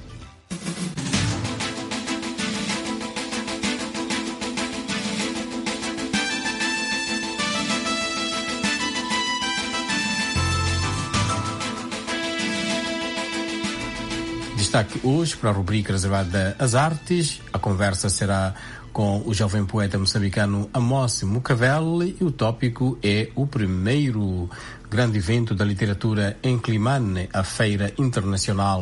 Destaque hoje para a rubrica reservada às artes. A conversa será com o jovem poeta moçambicano Amos Mukavele e o tópico é o primeiro grande evento da literatura em Climane, a Feira Internacional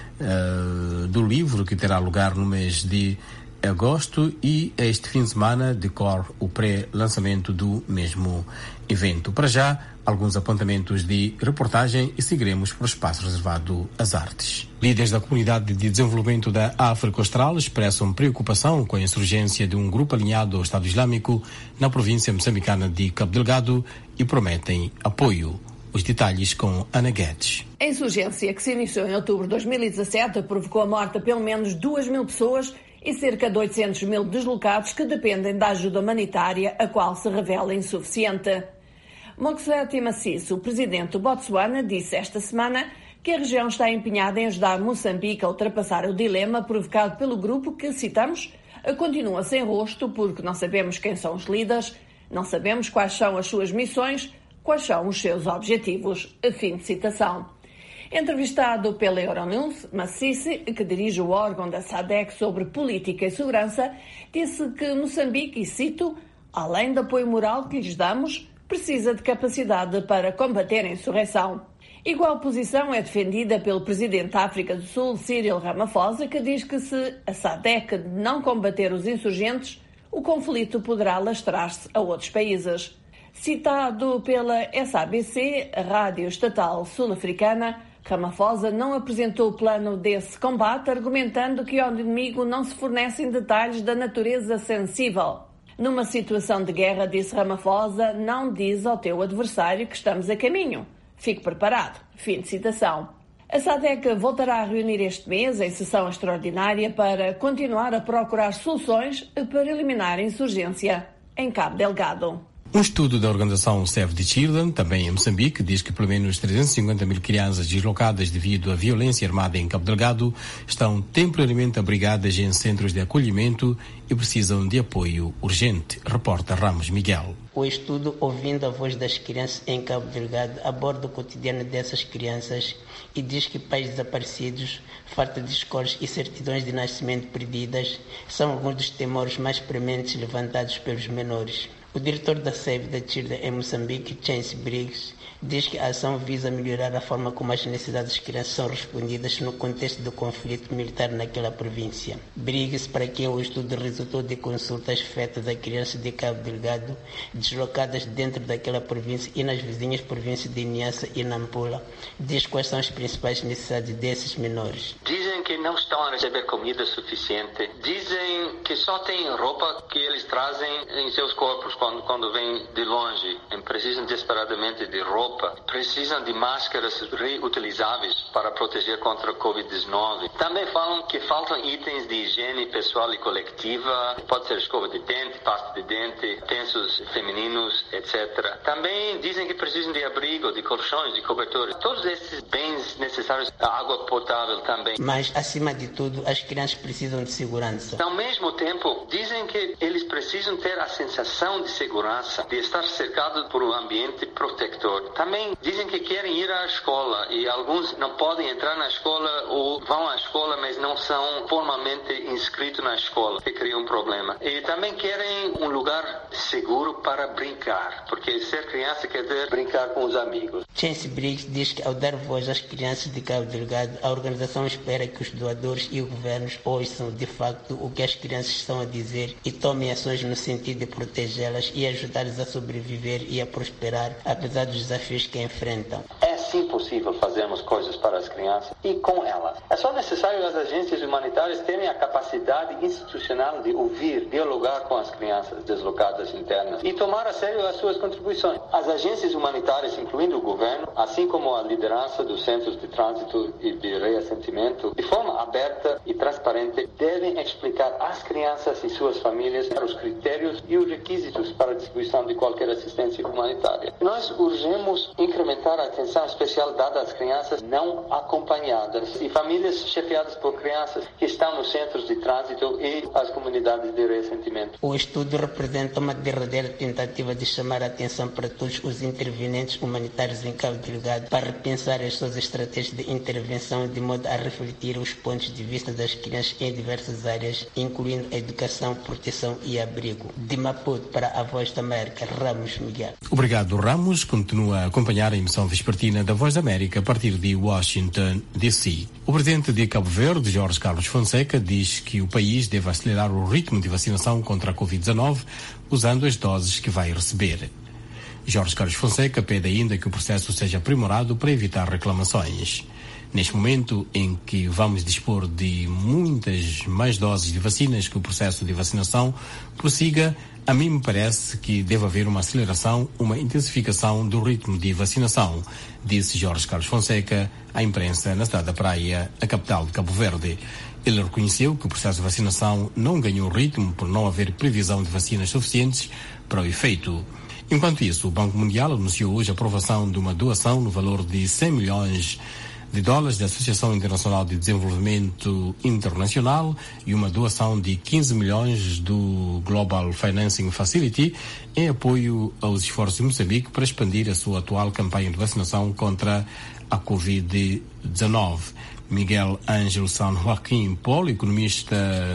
uh, do Livro, que terá lugar no mês de agosto, e este fim de semana decorre o pré-lançamento do mesmo evento. Para já, alguns apontamentos de reportagem e seguiremos para o espaço reservado às artes. Líderes da Comunidade de Desenvolvimento da África Austral expressam preocupação com a insurgência de um grupo alinhado ao Estado Islâmico na província moçambicana de Cabo Delgado e prometem apoio. Os detalhes com Ana Guedes. A insurgência, que se iniciou em outubro de dois mil e dezassete, provocou a morte de pelo menos duas mil pessoas e cerca de oitocentos mil deslocados que dependem da ajuda humanitária, a qual se revela insuficiente. Mokseti Maciço, o presidente do Botsuana, disse esta semana que a região está empenhada em ajudar Moçambique a ultrapassar o dilema provocado pelo grupo que, citamos, continua sem rosto porque não sabemos quem são os líderes, não sabemos quais são as suas missões, quais são os seus objetivos. Fim de citação. Entrevistado pela Euronews, Maciço, que dirige o órgão da SADC sobre política e segurança, disse que Moçambique, e cito, além do apoio moral que lhes damos, precisa de capacidade para combater a insurreição. Igual posição é defendida pelo presidente da África do Sul, Cyril Ramaphosa, que diz que se a SADC não combater os insurgentes, o conflito poderá alastrar-se a outros países. Citado pela S A B C, a rádio estatal sul-africana, Ramaphosa não apresentou o plano desse combate, argumentando que ao inimigo não se fornecem detalhes da natureza sensível. Numa situação de guerra, disse Ramaphosa, não diz ao teu adversário que estamos a caminho. Fique preparado. Fim de citação. A SADC voltará a reunir este mês em sessão extraordinária para continuar a procurar soluções para eliminar a insurgência em Cabo Delgado. Um estudo da organização Save the Children, também em Moçambique, diz que pelo menos trezentas e cinquenta mil crianças deslocadas devido à violência armada em Cabo Delgado estão temporariamente abrigadas em centros de acolhimento e precisam de apoio urgente, reporta Ramos Miguel. O estudo Ouvindo a Voz das Crianças em Cabo Delgado aborda o cotidiano dessas crianças e diz que pais desaparecidos, falta de escolas e certidões de nascimento perdidas são alguns dos temores mais prementes levantados pelos menores. O diretor da Save the Children em Moçambique, Chance Briggs, diz que a ação visa melhorar a forma como as necessidades das crianças são respondidas no contexto do conflito militar naquela província. Briggs, para quem o estudo resultou de consultas feitas a crianças de Cabo Delgado deslocadas dentro daquela província e nas vizinhas províncias de Niassa e Nampula, diz quais são as principais necessidades desses menores. Dizem que não estão a receber comida suficiente. Dizem que só têm roupa que eles trazem em seus corpos quando, quando vêm de longe. E precisam desesperadamente de roupa. Precisam de máscaras reutilizáveis para proteger contra a covid dezenove. Também falam que faltam itens de higiene pessoal e coletiva. Pode ser escova de dente, pasta de dente, utensílios femininos, etcétera. Também dizem que precisam de abrigo, de colchões, de cobertores. Todos esses bens necessários, a água potável também. Mas, acima de tudo, as crianças precisam de segurança. Ao mesmo tempo, dizem que eles precisam ter a sensação de segurança, de estar cercados por um ambiente protector. Também dizem que querem ir à escola e alguns não podem entrar na escola ou vão à escola, mas não são formalmente inscritos na escola, que cria um problema. E também querem um lugar seguro para brincar, porque ser criança quer dizer brincar com os amigos. Chance Briggs diz que ao dar voz às crianças de Cabo Delgado, a organização espera que os doadores e os governos ouçam de facto o que as crianças estão a dizer e tomem ações no sentido de protegê-las e ajudá-las a sobreviver e a prosperar, apesar dos desafios que enfrentam. É sim possível fazermos coisas para as crianças e com elas. É só necessário as agências humanitárias terem a capacidade institucional de ouvir, dialogar com as crianças deslocadas internas e tomar a sério as suas contribuições. As agências humanitárias, incluindo o governo, assim como a liderança dos centros de trânsito e de reassentamento, de forma aberta e transparente, devem explicar às crianças e suas famílias os critérios e os requisitos para a distribuição de qualquer assistência humanitária. Nós urgemos incrementar a atenção especial dada às crianças não acompanhadas e famílias chefiadas por crianças que estão nos centros de trânsito e as comunidades de reassentamento. O estudo representa uma derradeira tentativa de chamar a atenção para todos os intervenientes humanitários em Cabo Delgado para repensar as suas estratégias de intervenção de modo a refletir os pontos de vista das crianças em diversas áreas, incluindo a educação, proteção e abrigo. De Maputo para a Voz da América, Ramos Miguel. Obrigado, Ramos. Continua a acompanhar a emissão vespertina da Voz da América a partir de Washington, D C. O presidente de Cabo Verde, Jorge Carlos Fonseca, diz que o país deve acelerar o ritmo de vacinação contra a covid dezenove usando as doses que vai receber. Jorge Carlos Fonseca pede ainda que o processo seja aprimorado para evitar reclamações. Neste momento em que vamos dispor de muitas mais doses de vacinas, que o processo de vacinação prossiga, a mim me parece que deve haver uma aceleração, uma intensificação do ritmo de vacinação, disse Jorge Carlos Fonseca à imprensa na cidade da Praia, a capital de Cabo Verde. Ele reconheceu que o processo de vacinação não ganhou ritmo por não haver previsão de vacinas suficientes para o efeito. Enquanto isso, o Banco Mundial anunciou hoje a aprovação de uma doação no valor de cem milhões de dólares da Associação Internacional de Desenvolvimento Internacional e uma doação de quinze milhões do Global Financing Facility em apoio aos esforços de Moçambique para expandir a sua atual campanha de vacinação contra a covid dezenove. Miguel Ángel San Joaquim Paulo, economista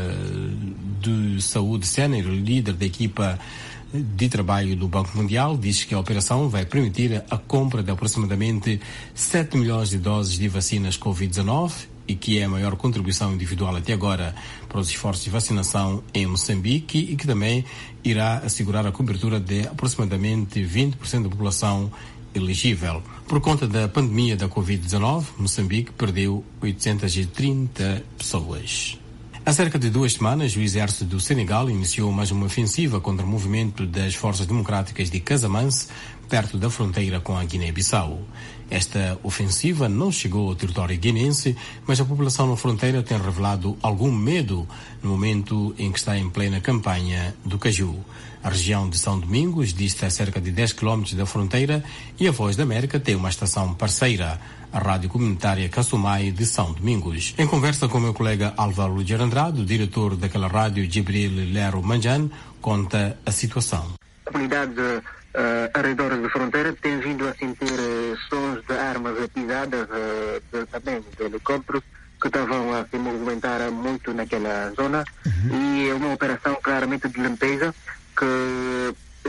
de saúde sénior, líder da equipa de trabalho do Banco Mundial, diz que a operação vai permitir a compra de aproximadamente sete milhões de doses de vacinas covid dezenove e que é a maior contribuição individual até agora para os esforços de vacinação em Moçambique e que também irá assegurar a cobertura de aproximadamente vinte por cento da população elegível. Por conta da pandemia da covid dezenove, Moçambique perdeu oitocentas e trinta pessoas. Há cerca de duas semanas, o exército do Senegal iniciou mais uma ofensiva contra o movimento das forças democráticas de Casamance, perto da fronteira com a Guiné-Bissau. Esta ofensiva não chegou ao território guinense, mas a população na fronteira tem revelado algum medo no momento em que está em plena campanha do caju. A região de São Domingos dista a cerca de dez quilómetros da fronteira e a Voz da América tem uma estação parceira, a Rádio Comunitária Cassumai de São Domingos. Em conversa com meu colega Álvaro Luger Andrade, o diretor daquela rádio, Jibril Lero Manjan, conta a situação. A comunidade uh, ao redor da fronteira tem vindo a sentir uh, sons de armas pisadas, uh, de, também de helicópteros, que estavam a se movimentar muito naquela zona. Uhum. E é uma operação claramente de limpeza que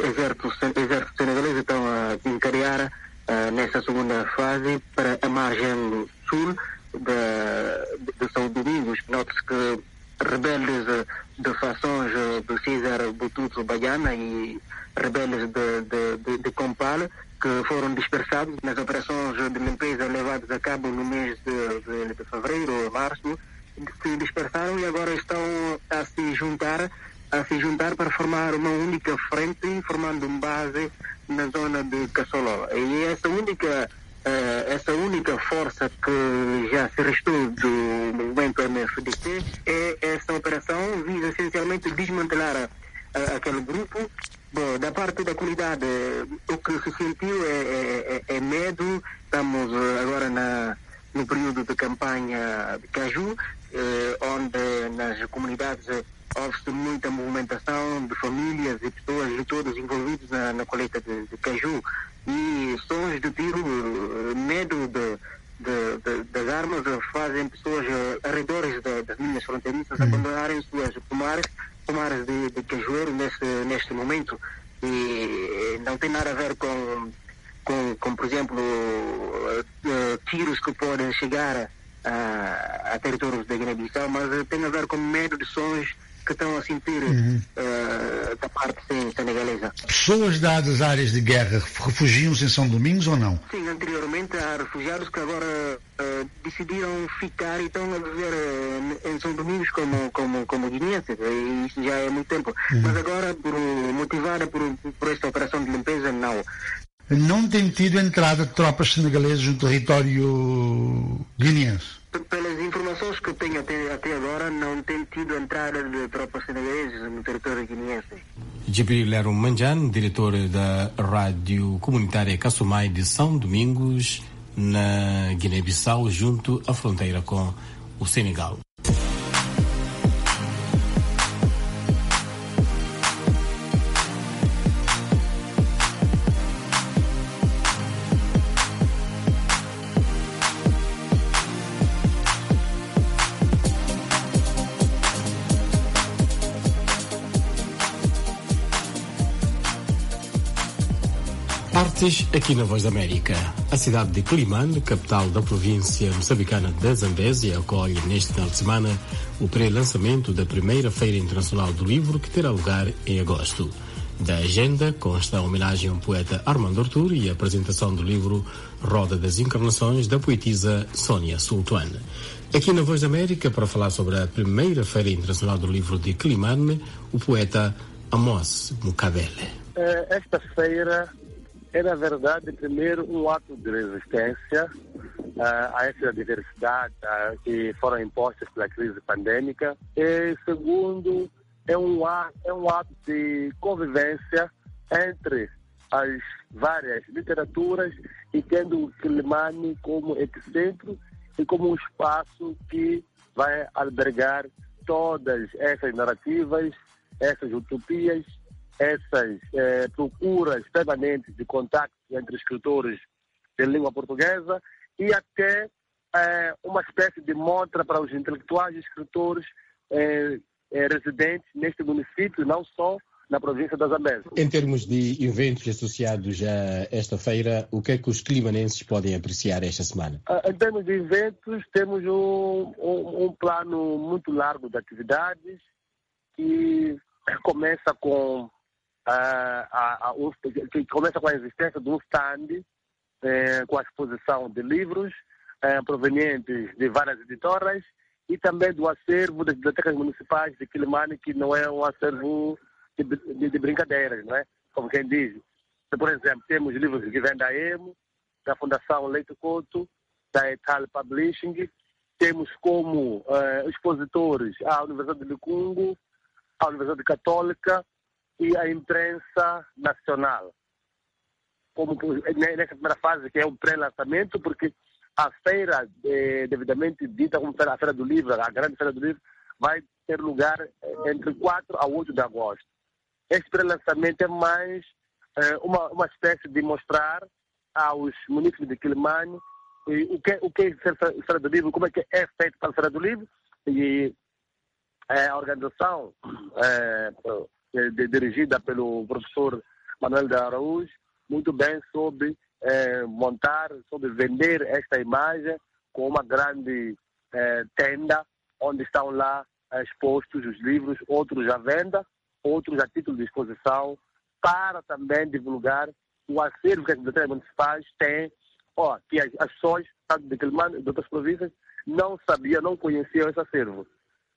exército, exército senegalês estão a encarear uh, nessa segunda fase para a margem sul de, de São Domingos. Note-se que rebeldes de fações do César Bututu Baiana e rebeldes de, de, de, de Compal, que foram dispersados nas operações de limpeza levadas a cabo no mês de, de, de fevereiro ou março, se dispersaram e agora estão a se juntar a se juntar para formar uma única frente, formando uma base na zona de Kassoló. E essa única Uh, essa única força que já se restou do movimento M F D C, é essa operação visa essencialmente desmantelar uh, aquele grupo. Bom, da parte da comunidade, o que se sentiu é, é, é medo. Estamos uh, agora na, no período de campanha de caju, uh, onde nas comunidades uh, houve-se muita movimentação de famílias e pessoas e todos envolvidos na, na colheita de, de caju. E sons de tiro, medo de, de, de, das armas fazem pessoas arredores de, das linhas fronteiriças uhum. abandonarem suas pomares, pomares de, de cajueiro neste, neste momento. E não tem nada a ver com, com, com por exemplo, tiros que podem chegar a, a territórios da Guiné-Bissau, mas tem a ver com medo de sons que estão a sentir uhum. uh, da parte senegalesa. Pessoas dadas áreas de guerra refugiam-se em São Domingos ou não? Sim, anteriormente há refugiados que agora uh, decidiram ficar e estão a viver uh, em São Domingos como, como, como guineenses, e isso já é muito tempo. Uhum. Mas agora, por, motivada por, por esta operação de limpeza, não. Não tem tido entrada de tropas senegalesas no território guineense? Pelas informações que tenho até, até agora, não tem tido entrada de tropas senegalesas no território guineense. Jibril Lerum Manjan, diretor da Rádio Comunitária Kasumai de São Domingos, na Guiné-Bissau, junto à fronteira com o Senegal. Artes aqui na Voz da América. A cidade de Quelimane, capital da província moçambicana da Zambésia, acolhe neste final de semana o pré-lançamento da primeira Feira Internacional do Livro, que terá lugar em agosto. Da agenda consta a homenagem ao poeta Armando Artur e a apresentação do livro Roda das Encarnações, da poetisa Sônia Sultan. Aqui na Voz da América, para falar sobre a primeira Feira Internacional do Livro de Quelimane, o poeta Amos Mukabele. Esta feira é, na verdade, primeiro, um ato de resistência uh, a essa diversidade uh, que foram impostas pela crise pandêmica. E, segundo, é um, ato, é um ato de convivência entre as várias literaturas e tendo o Quelimane como epicentro e como um espaço que vai albergar todas essas narrativas, essas utopias, essas eh, procuras permanentes de contato entre escritores de língua portuguesa e até eh, uma espécie de montra para os intelectuais e escritores eh, eh, residentes neste município, não só na província da Zambésia. Em termos de eventos associados a esta feira, o que é que os quilimanenses podem apreciar esta semana? Uh, em termos de eventos, temos um, um, um plano muito largo de atividades que começa com Uh, a, a, um, que começa com a existência de um stand eh, com a exposição de livros eh, provenientes de várias editoras e também do acervo das bibliotecas municipais de Quelimane, que não é um acervo de, de, de brincadeiras, não é? Como quem diz. Por exemplo, temos livros que vêm da E M O, da Fundação Leite Couto, da Etal Publishing, temos como uh, expositores a Universidade de Licungo, a Universidade Católica e a imprensa nacional. Como nessa primeira fase, que é um pré-lançamento, porque a feira, eh, devidamente dita como a Feira do Livro, a grande Feira do Livro, vai ter lugar entre quatro a oito de agosto. Este pré-lançamento é mais eh, uma, uma espécie de mostrar aos munícipes de Quelimane eh, o que, o que é a Feira do Livro, como é que é feito para a Feira do Livro, e eh, a organização eh, dirigida pelo professor Manuel de Araújo, muito bem soube eh, montar, soube vender esta imagem com uma grande eh, tenda, onde estão lá eh, expostos os livros, outros à venda, outros a título de exposição, para também divulgar o acervo que as bibliotecas municipais têm, ó, que as, as pessoas, tanto de Quelimane e de outras províncias, não sabiam, não conheciam esse acervo.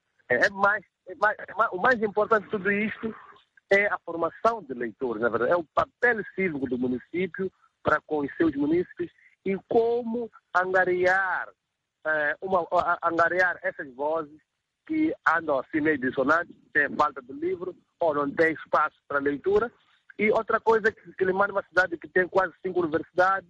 É mais, é mais, é mais, o mais importante de tudo isto é a formação de leitores, na verdade, é o papel cívico do município para com os seus munícipes e como angariar, é, uma, angariar essas vozes que andam assim meio dissonantes, têm falta de livro ou não têm espaço para leitura. E outra coisa, que Quelimane é uma cidade que tem quase cinco universidades,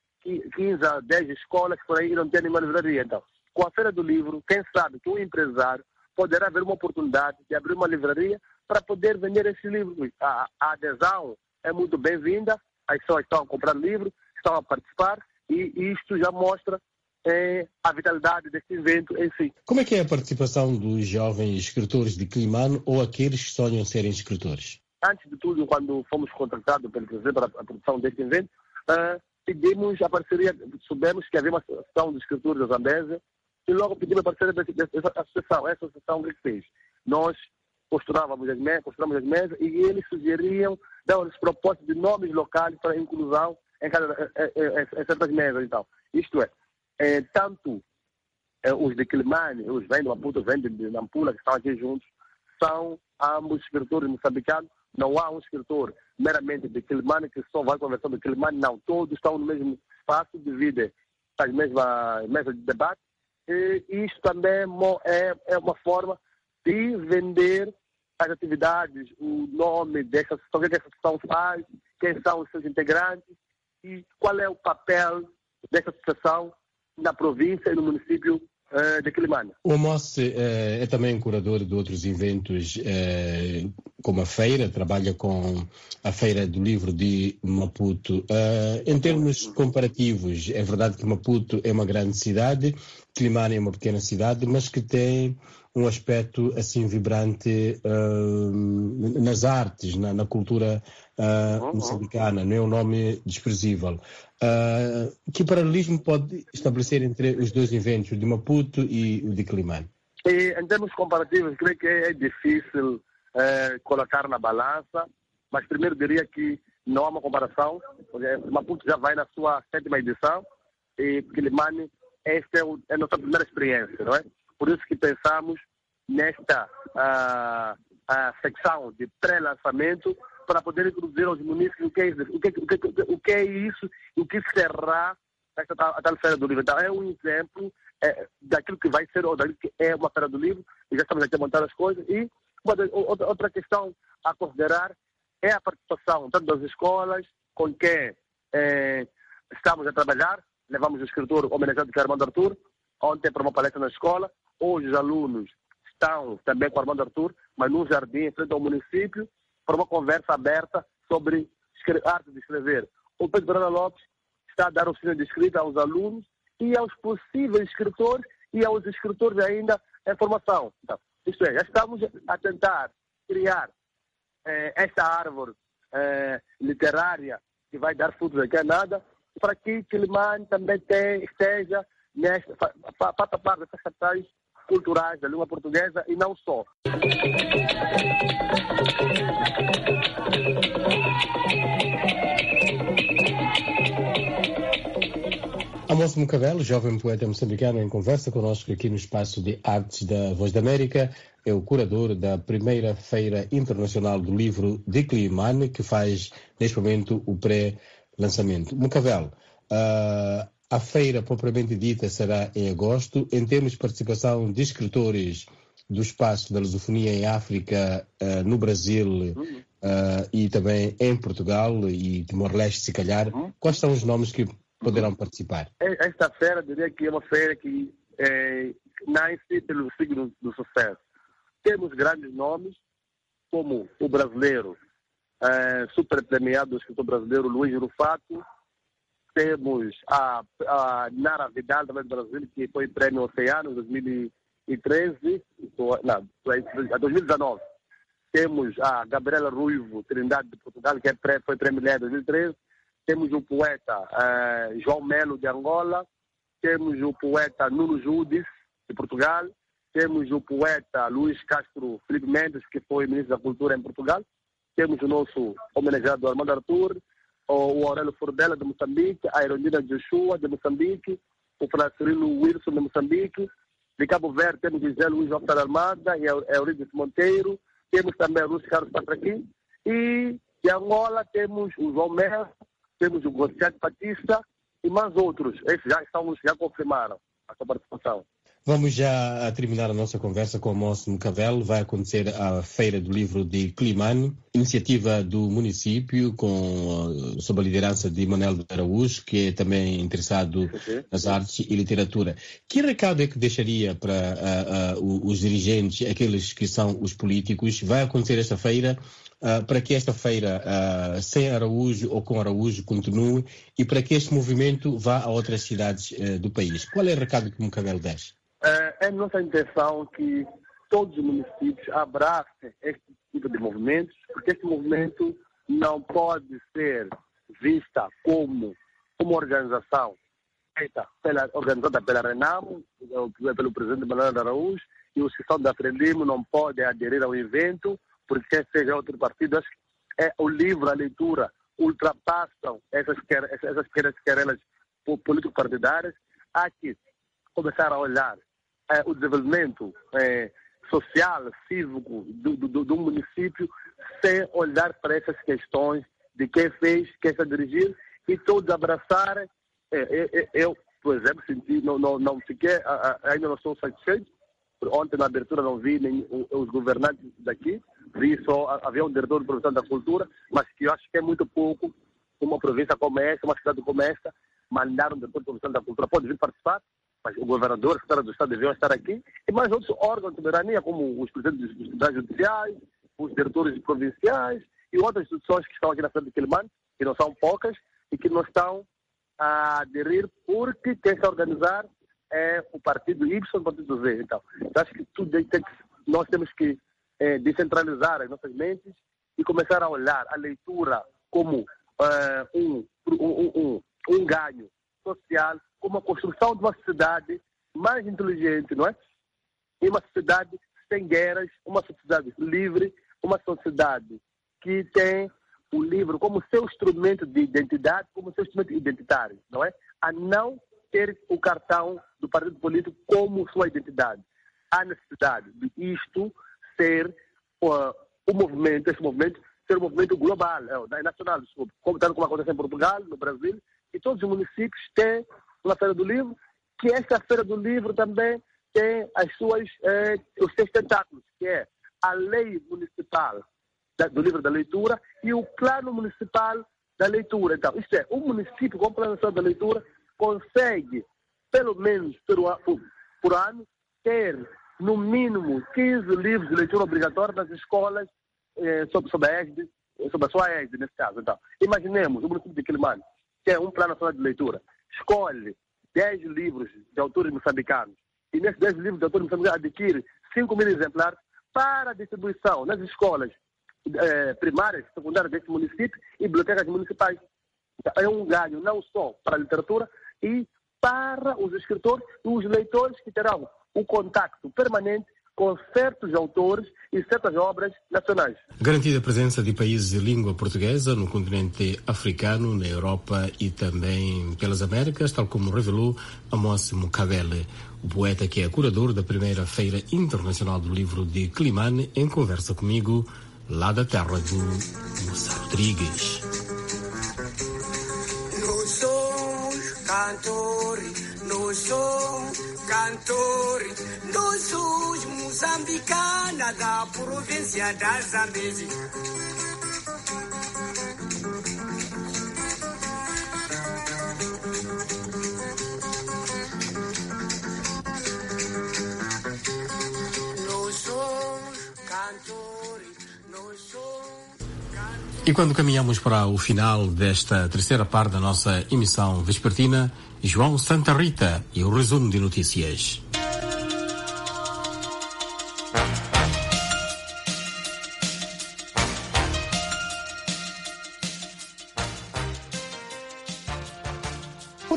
quinze a dez escolas por aí, e não tem nenhuma livraria. Então, com a Feira do Livro, quem sabe que um empresário poderá haver uma oportunidade de abrir uma livraria para poder vender esses livros. A, a adesão é muito bem-vinda, as pessoas estão a comprar livros, estão a participar, e isto já mostra eh, a vitalidade deste evento em si. Como é que é a participação dos jovens escritores de Quelimane ou aqueles que sonham serem escritores? Antes de tudo, quando fomos contratados pelo presidente para a produção deste evento, uh, pedimos a parceria, soubemos que havia uma associação de escritores da Zambésia, e logo pedimos a parceria dessa associação. Essa associação o que fez? Nós posturávamos as mesas, posturávamos as mesas e eles sugeriam, davam-nos propostas de nomes locais para inclusão em, cada, em, em, em certas mesas. Então, isto é, é tanto é, os de Quelimane, os vêm de Maputo, vêm de, de Nampula, que estão aqui juntos, são ambos escritores moçambicanos. Não há um escritor meramente de Quelimane que só vai conversar de Quelimane, não. Todos estão no mesmo espaço, dividem as mesmas mesas de debate. E isto também é, é uma forma de vender as atividades, o nome dessa associação, o que essa associação faz, quem são os seus integrantes e qual é o papel dessa associação na província e no município de Quelimane. O Amos é, é também curador de outros eventos, é, como a feira, trabalha com a Feira do Livro de Maputo. É, em termos comparativos, é verdade que Maputo é uma grande cidade, Quelimane é uma pequena cidade, mas que tem um aspecto assim vibrante uh, nas artes, na, na cultura uh, moçambicana, não é um nome desprezível. Uh, que paralelismo pode estabelecer entre os dois eventos, o de Maputo e o de Quelimane? E, em termos comparativos, creio que é difícil uh, colocar na balança, mas primeiro diria que não há uma comparação, porque Maputo já vai na sua sétima edição e Quelimane, esta é, o, é a nossa primeira experiência, não é? Por isso que pensamos nesta uh, uh, secção de pré-lançamento para poder introduzir aos munícipes o que é isso, o que, o que, o que é isso, o que será esta tal, a tal Feira do Livro. Então, é um exemplo é, daquilo que vai ser ou daquilo que é uma Feira do Livro, e já estamos aqui a montar as coisas. E uma, outra, outra questão a considerar é a participação tanto das escolas com quem é, estamos a trabalhar. Levamos o escritor homenageado que é Armando Arthur, ontem para uma palestra na escola. Hoje os alunos estão também com Armando Arthur, mas num jardim em frente ao município, para uma conversa aberta sobre arte de escrever. O Pedro Verona Lopes está a dar oficina de escrita aos alunos e aos possíveis escritores e aos escritores ainda em formação. Então, isto é, já estamos a tentar criar eh, esta árvore eh, literária que vai dar frutos aqui a nada, para que Quelimane também tem, esteja nesta, faça parte dessas capitais culturais da língua portuguesa e não só. Amos Mucavelo, jovem poeta moçambicano, em conversa conosco aqui no espaço de artes da Voz da América, é o curador da primeira Feira Internacional do Livro de Quelimane, que faz neste momento o pré-lançamento. Mucavelo, uh, a feira propriamente dita será em agosto. Em termos de participação de escritores do espaço da lusofonia em África, uh, no Brasil uh, e também em Portugal e Timor-Leste, se calhar, quais são os nomes que poderão participar? Esta feira, diria que é uma feira que é, nasce pelo signo do sucesso. Temos grandes nomes, como o brasileiro, é, super premiado, o escritor brasileiro Luiz Rufato. Temos a, a Nara Vidal, também do Brasil, que foi prêmio Oceano em dois mil e treze, não, dois mil e dezenove. temos a Gabriela Ruivo Trindade de Portugal, que é pré, foi pré-mulher em dois mil e treze. Temos o poeta uh, João Melo de Angola. Temos o poeta Nuno Judes de Portugal. Temos o poeta Luís Castro Felipe Mendes, que foi ministro da Cultura em Portugal. Temos o nosso homenageado Armando Arthur, o Aurélio Fordela de Moçambique, a Erondina Joshua de Moçambique, o Francisco Wilson de Moçambique. De Cabo Verde temos José Luís Optar Armada e Eurídice Monteiro. Temos também o Lúcio Carlos Patraquim. E de Angola temos o João Melo, temos o Gonçalo Batista e mais outros. Esses já, estão, já confirmaram a sua participação. Vamos já a terminar a nossa conversa com o Moço Mcavelo. Vai acontecer a Feira do Livro de Climane, iniciativa do município com, sob a liderança de Manuel de Araújo, que é também interessado nas artes e literatura. Que recado é que deixaria para uh, uh, os dirigentes, aqueles que são os políticos? Vai acontecer esta feira uh, para que esta feira, uh, sem Araújo ou com Araújo, continue e para que este movimento vá a outras cidades uh, do país. Qual é o recado que o Mcavelo deixa? É nossa intenção que todos os municípios abracem este tipo de movimentos, porque este movimento não pode ser vista como uma organização feita pela, organizada pela Renamo, pelo presidente Manuel de Araújo, e os que são da Frelimo não podem aderir ao evento, porque quer seja outro partido. Acho que é o livro, a leitura, ultrapassam essas, essas querelas político-partidárias. Há que começar a olhar É, o desenvolvimento é, social, cívico do, do, do município, sem olhar para essas questões de quem fez, quem está a dirigir, e todos abraçarem. É, é, eu, por exemplo, senti, não, não, não fiquei, ainda não estou satisfeito. Ontem na abertura não vi nem os governantes daqui, vi só, havia um diretor de produção da cultura, mas que eu acho que é muito pouco, uma província como essa, uma cidade como esta, mandar um diretor de produção da cultura. Pode vir participar, mas o governador, a secretária do Estado deviam estar aqui, e mais outros órgãos de soberania, como os presidentes dos tribunais judiciais, os diretores provinciais e outras instituições que estão aqui na frente de Quelimane, que não são poucas, e que não estão a aderir porque quem se organizar é o partido Y e o partido Z. Então, eu acho que tudo tem que, nós temos que é, descentralizar as nossas mentes e começar a olhar a leitura como é, um, um, um, um ganho social, como a construção de uma sociedade mais inteligente, não é? E uma sociedade sem guerras, uma sociedade livre, uma sociedade que tem o livro como seu instrumento de identidade, como seu instrumento identitário, não é? A não ter o cartão do partido político como sua identidade. Há necessidade de isto ser uh, o movimento, esse movimento, ser um movimento global, é, nacional, desculpa, como, tanto como acontece em Portugal, no Brasil, e todos os municípios têm uma Feira do Livro, que esta Feira do Livro também tem as suas, eh, os seus tentáculos, que é a lei municipal da, do livro da leitura e o plano municipal da leitura. Então, isto é, o município com o plano municipal da leitura consegue, pelo menos por, por, por ano, ter no mínimo quinze livros de leitura obrigatória nas escolas eh, sob, sob, a égide, sob a sua égide, nesse caso. Então, imaginemos o município de Quelimane, que é um plano nacional de leitura, escolhe dez livros de autores moçambicanos e nesses dez livros de autores moçambicanos adquire cinco mil exemplares para distribuição nas escolas eh, primárias, secundárias desse município e bibliotecas municipais. É um ganho não só para a literatura e para os escritores e os leitores que terão o contacto permanente com certos autores e certas obras nacionais. Garantida a presença de países de língua portuguesa no continente africano, na Europa e também pelas Américas, tal como revelou Moço Mcavelo, o poeta que é curador da primeira Feira Internacional do Livro de Climane, em conversa comigo, lá da terra do Moça Rodrigues. Nós somos cantores, nós somos cantores, nós somos moçambicana da província da Zambésia. Nós somos cantores, nós somos cantores. E quando caminhamos para o final desta terceira parte da nossa emissão vespertina, João Santa Rita e o resumo de notícias.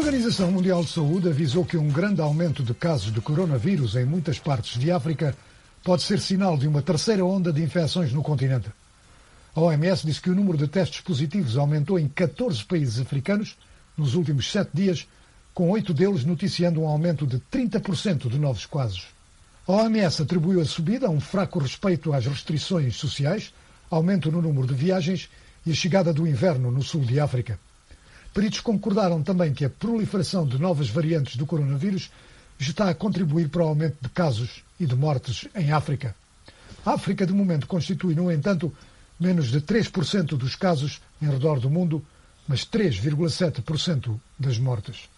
Organização Mundial de Saúde avisou que um grande aumento de casos de coronavírus em muitas partes de África pode ser sinal de uma terceira onda de infecções no continente. A O M S disse que o número de testes positivos aumentou em catorze países africanos nos últimos sete dias, com oito deles noticiando um aumento de trinta por cento de novos casos. A O M S atribuiu a subida a um fraco respeito às restrições sociais, aumento no número de viagens e a chegada do inverno no sul de África. Peritos concordaram também que a proliferação de novas variantes do coronavírus está a contribuir para o aumento de casos e de mortes em África. A África, de momento, constitui, no entanto, menos de três por cento dos casos em redor do mundo, mas três vírgula sete por cento das mortes.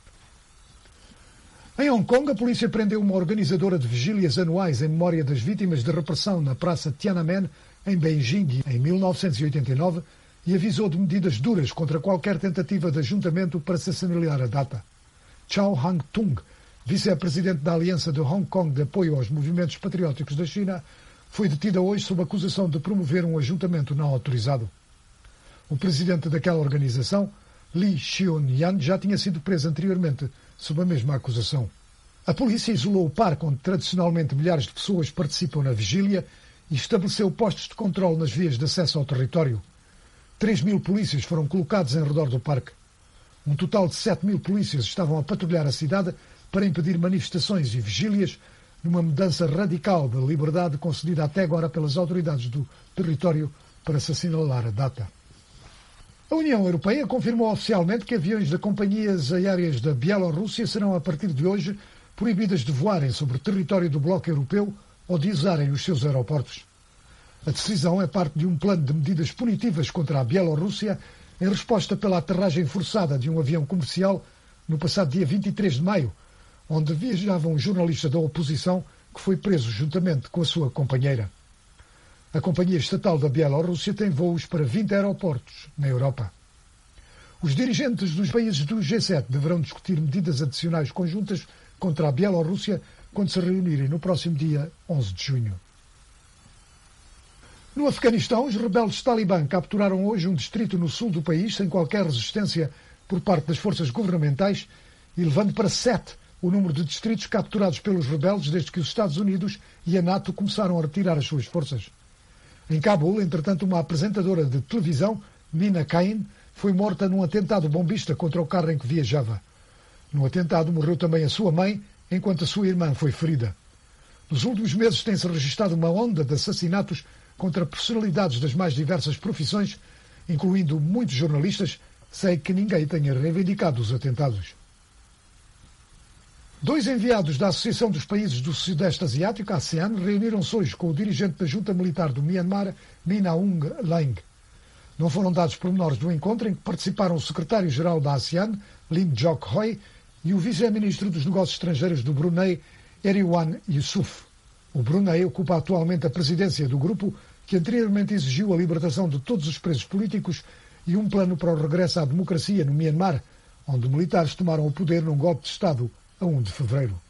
Em Hong Kong, a polícia prendeu uma organizadora de vigílias anuais em memória das vítimas de repressão na Praça Tiananmen, em Beijing, em mil novecentos e oitenta e nove, e avisou de medidas duras contra qualquer tentativa de ajuntamento para se assinalar a data. Chow Hang-tung, vice-presidente da Aliança de Hong Kong de Apoio aos Movimentos Patrióticos da China, foi detida hoje sob acusação de promover um ajuntamento não autorizado. O presidente daquela organização, Lee Xiaoyan, já tinha sido preso anteriormente sob a mesma acusação. A polícia isolou o parque onde tradicionalmente milhares de pessoas participam na vigília e estabeleceu postos de controle nas vias de acesso ao território. três mil polícias foram colocados em redor do parque. Um total de sete mil polícias estavam a patrulhar a cidade para impedir manifestações e vigílias, numa mudança radical da liberdade concedida até agora pelas autoridades do território para se assinalar a data. A União Europeia confirmou oficialmente que aviões de companhias aéreas da Bielorrússia serão, a partir de hoje, proibidas de voarem sobre o território do bloco europeu ou de usarem os seus aeroportos. A decisão é parte de um plano de medidas punitivas contra a Bielorrússia em resposta pela aterragem forçada de um avião comercial no passado dia vinte e três de maio, onde viajava um jornalista da oposição que foi preso juntamente com a sua companheira. A Companhia Estatal da Bielorrússia tem voos para vinte aeroportos na Europa. Os dirigentes dos países do G sete deverão discutir medidas adicionais conjuntas contra a Bielorrússia quando se reunirem no próximo dia onze de junho. No Afeganistão, os rebeldes talibã capturaram hoje um distrito no sul do país sem qualquer resistência por parte das forças governamentais, e levando para sete o número de distritos capturados pelos rebeldes desde que os Estados Unidos e a NATO começaram a retirar as suas forças. Em Cabul, entretanto, uma apresentadora de televisão, Mina Cain, foi morta num atentado bombista contra o carro em que viajava. No atentado morreu também a sua mãe, enquanto a sua irmã foi ferida. Nos últimos meses tem-se registrado uma onda de assassinatos contra personalidades das mais diversas profissões, incluindo muitos jornalistas, sem que ninguém tenha reivindicado os atentados. Dois enviados da Associação dos Países do Sudeste Asiático, ASEAN, reuniram-se hoje com o dirigente da junta militar do Myanmar, Min Aung Hlaing. Não foram dados pormenores do encontro, em que participaram o secretário-geral da ASEAN, Lim Jock Hoi, e o vice-ministro dos Negócios Estrangeiros do Brunei, Erywan Yusof. O Brunei ocupa atualmente a presidência do grupo, que anteriormente exigiu a libertação de todos os presos políticos e um plano para o regresso à democracia no Myanmar, onde militares tomaram o poder num golpe de Estado a um de fevereiro.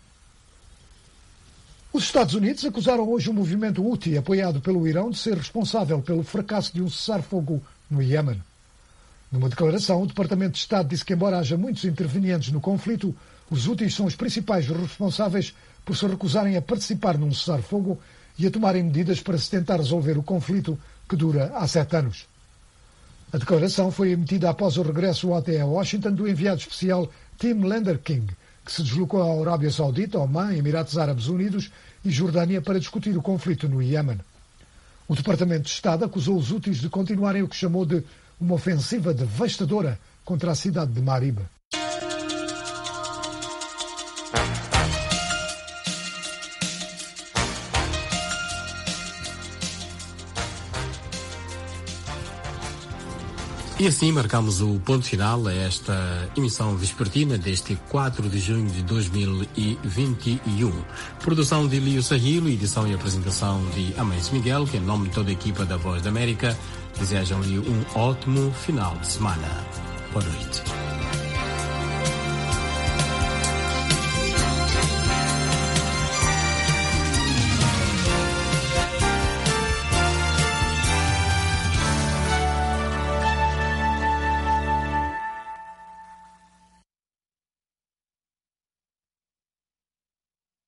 Os Estados Unidos acusaram hoje o movimento Houthi, apoiado pelo Irão, de ser responsável pelo fracasso de um cessar-fogo no Iémen. Numa declaração, o Departamento de Estado disse que, embora haja muitos intervenientes no conflito, os Houthis são os principais responsáveis por se recusarem a participar num cessar-fogo e a tomarem medidas para se tentar resolver o conflito que dura há sete anos. A declaração foi emitida após o regresso até a Washington do enviado especial Tim Lenderking, que se deslocou à Arábia Saudita, Omã, Emirados Árabes Unidos e Jordânia para discutir o conflito no Iémen. O Departamento de Estado acusou os Houthis de continuarem o que chamou de uma ofensiva devastadora contra a cidade de Marib. E assim marcamos o ponto final a esta emissão vespertina deste quatro de junho de dois mil e vinte e um. Produção de Lio Sahilo, edição e apresentação de Amêncio Miguel, que em nome de toda a equipa da Voz da América desejam-lhe um ótimo final de semana. Boa noite.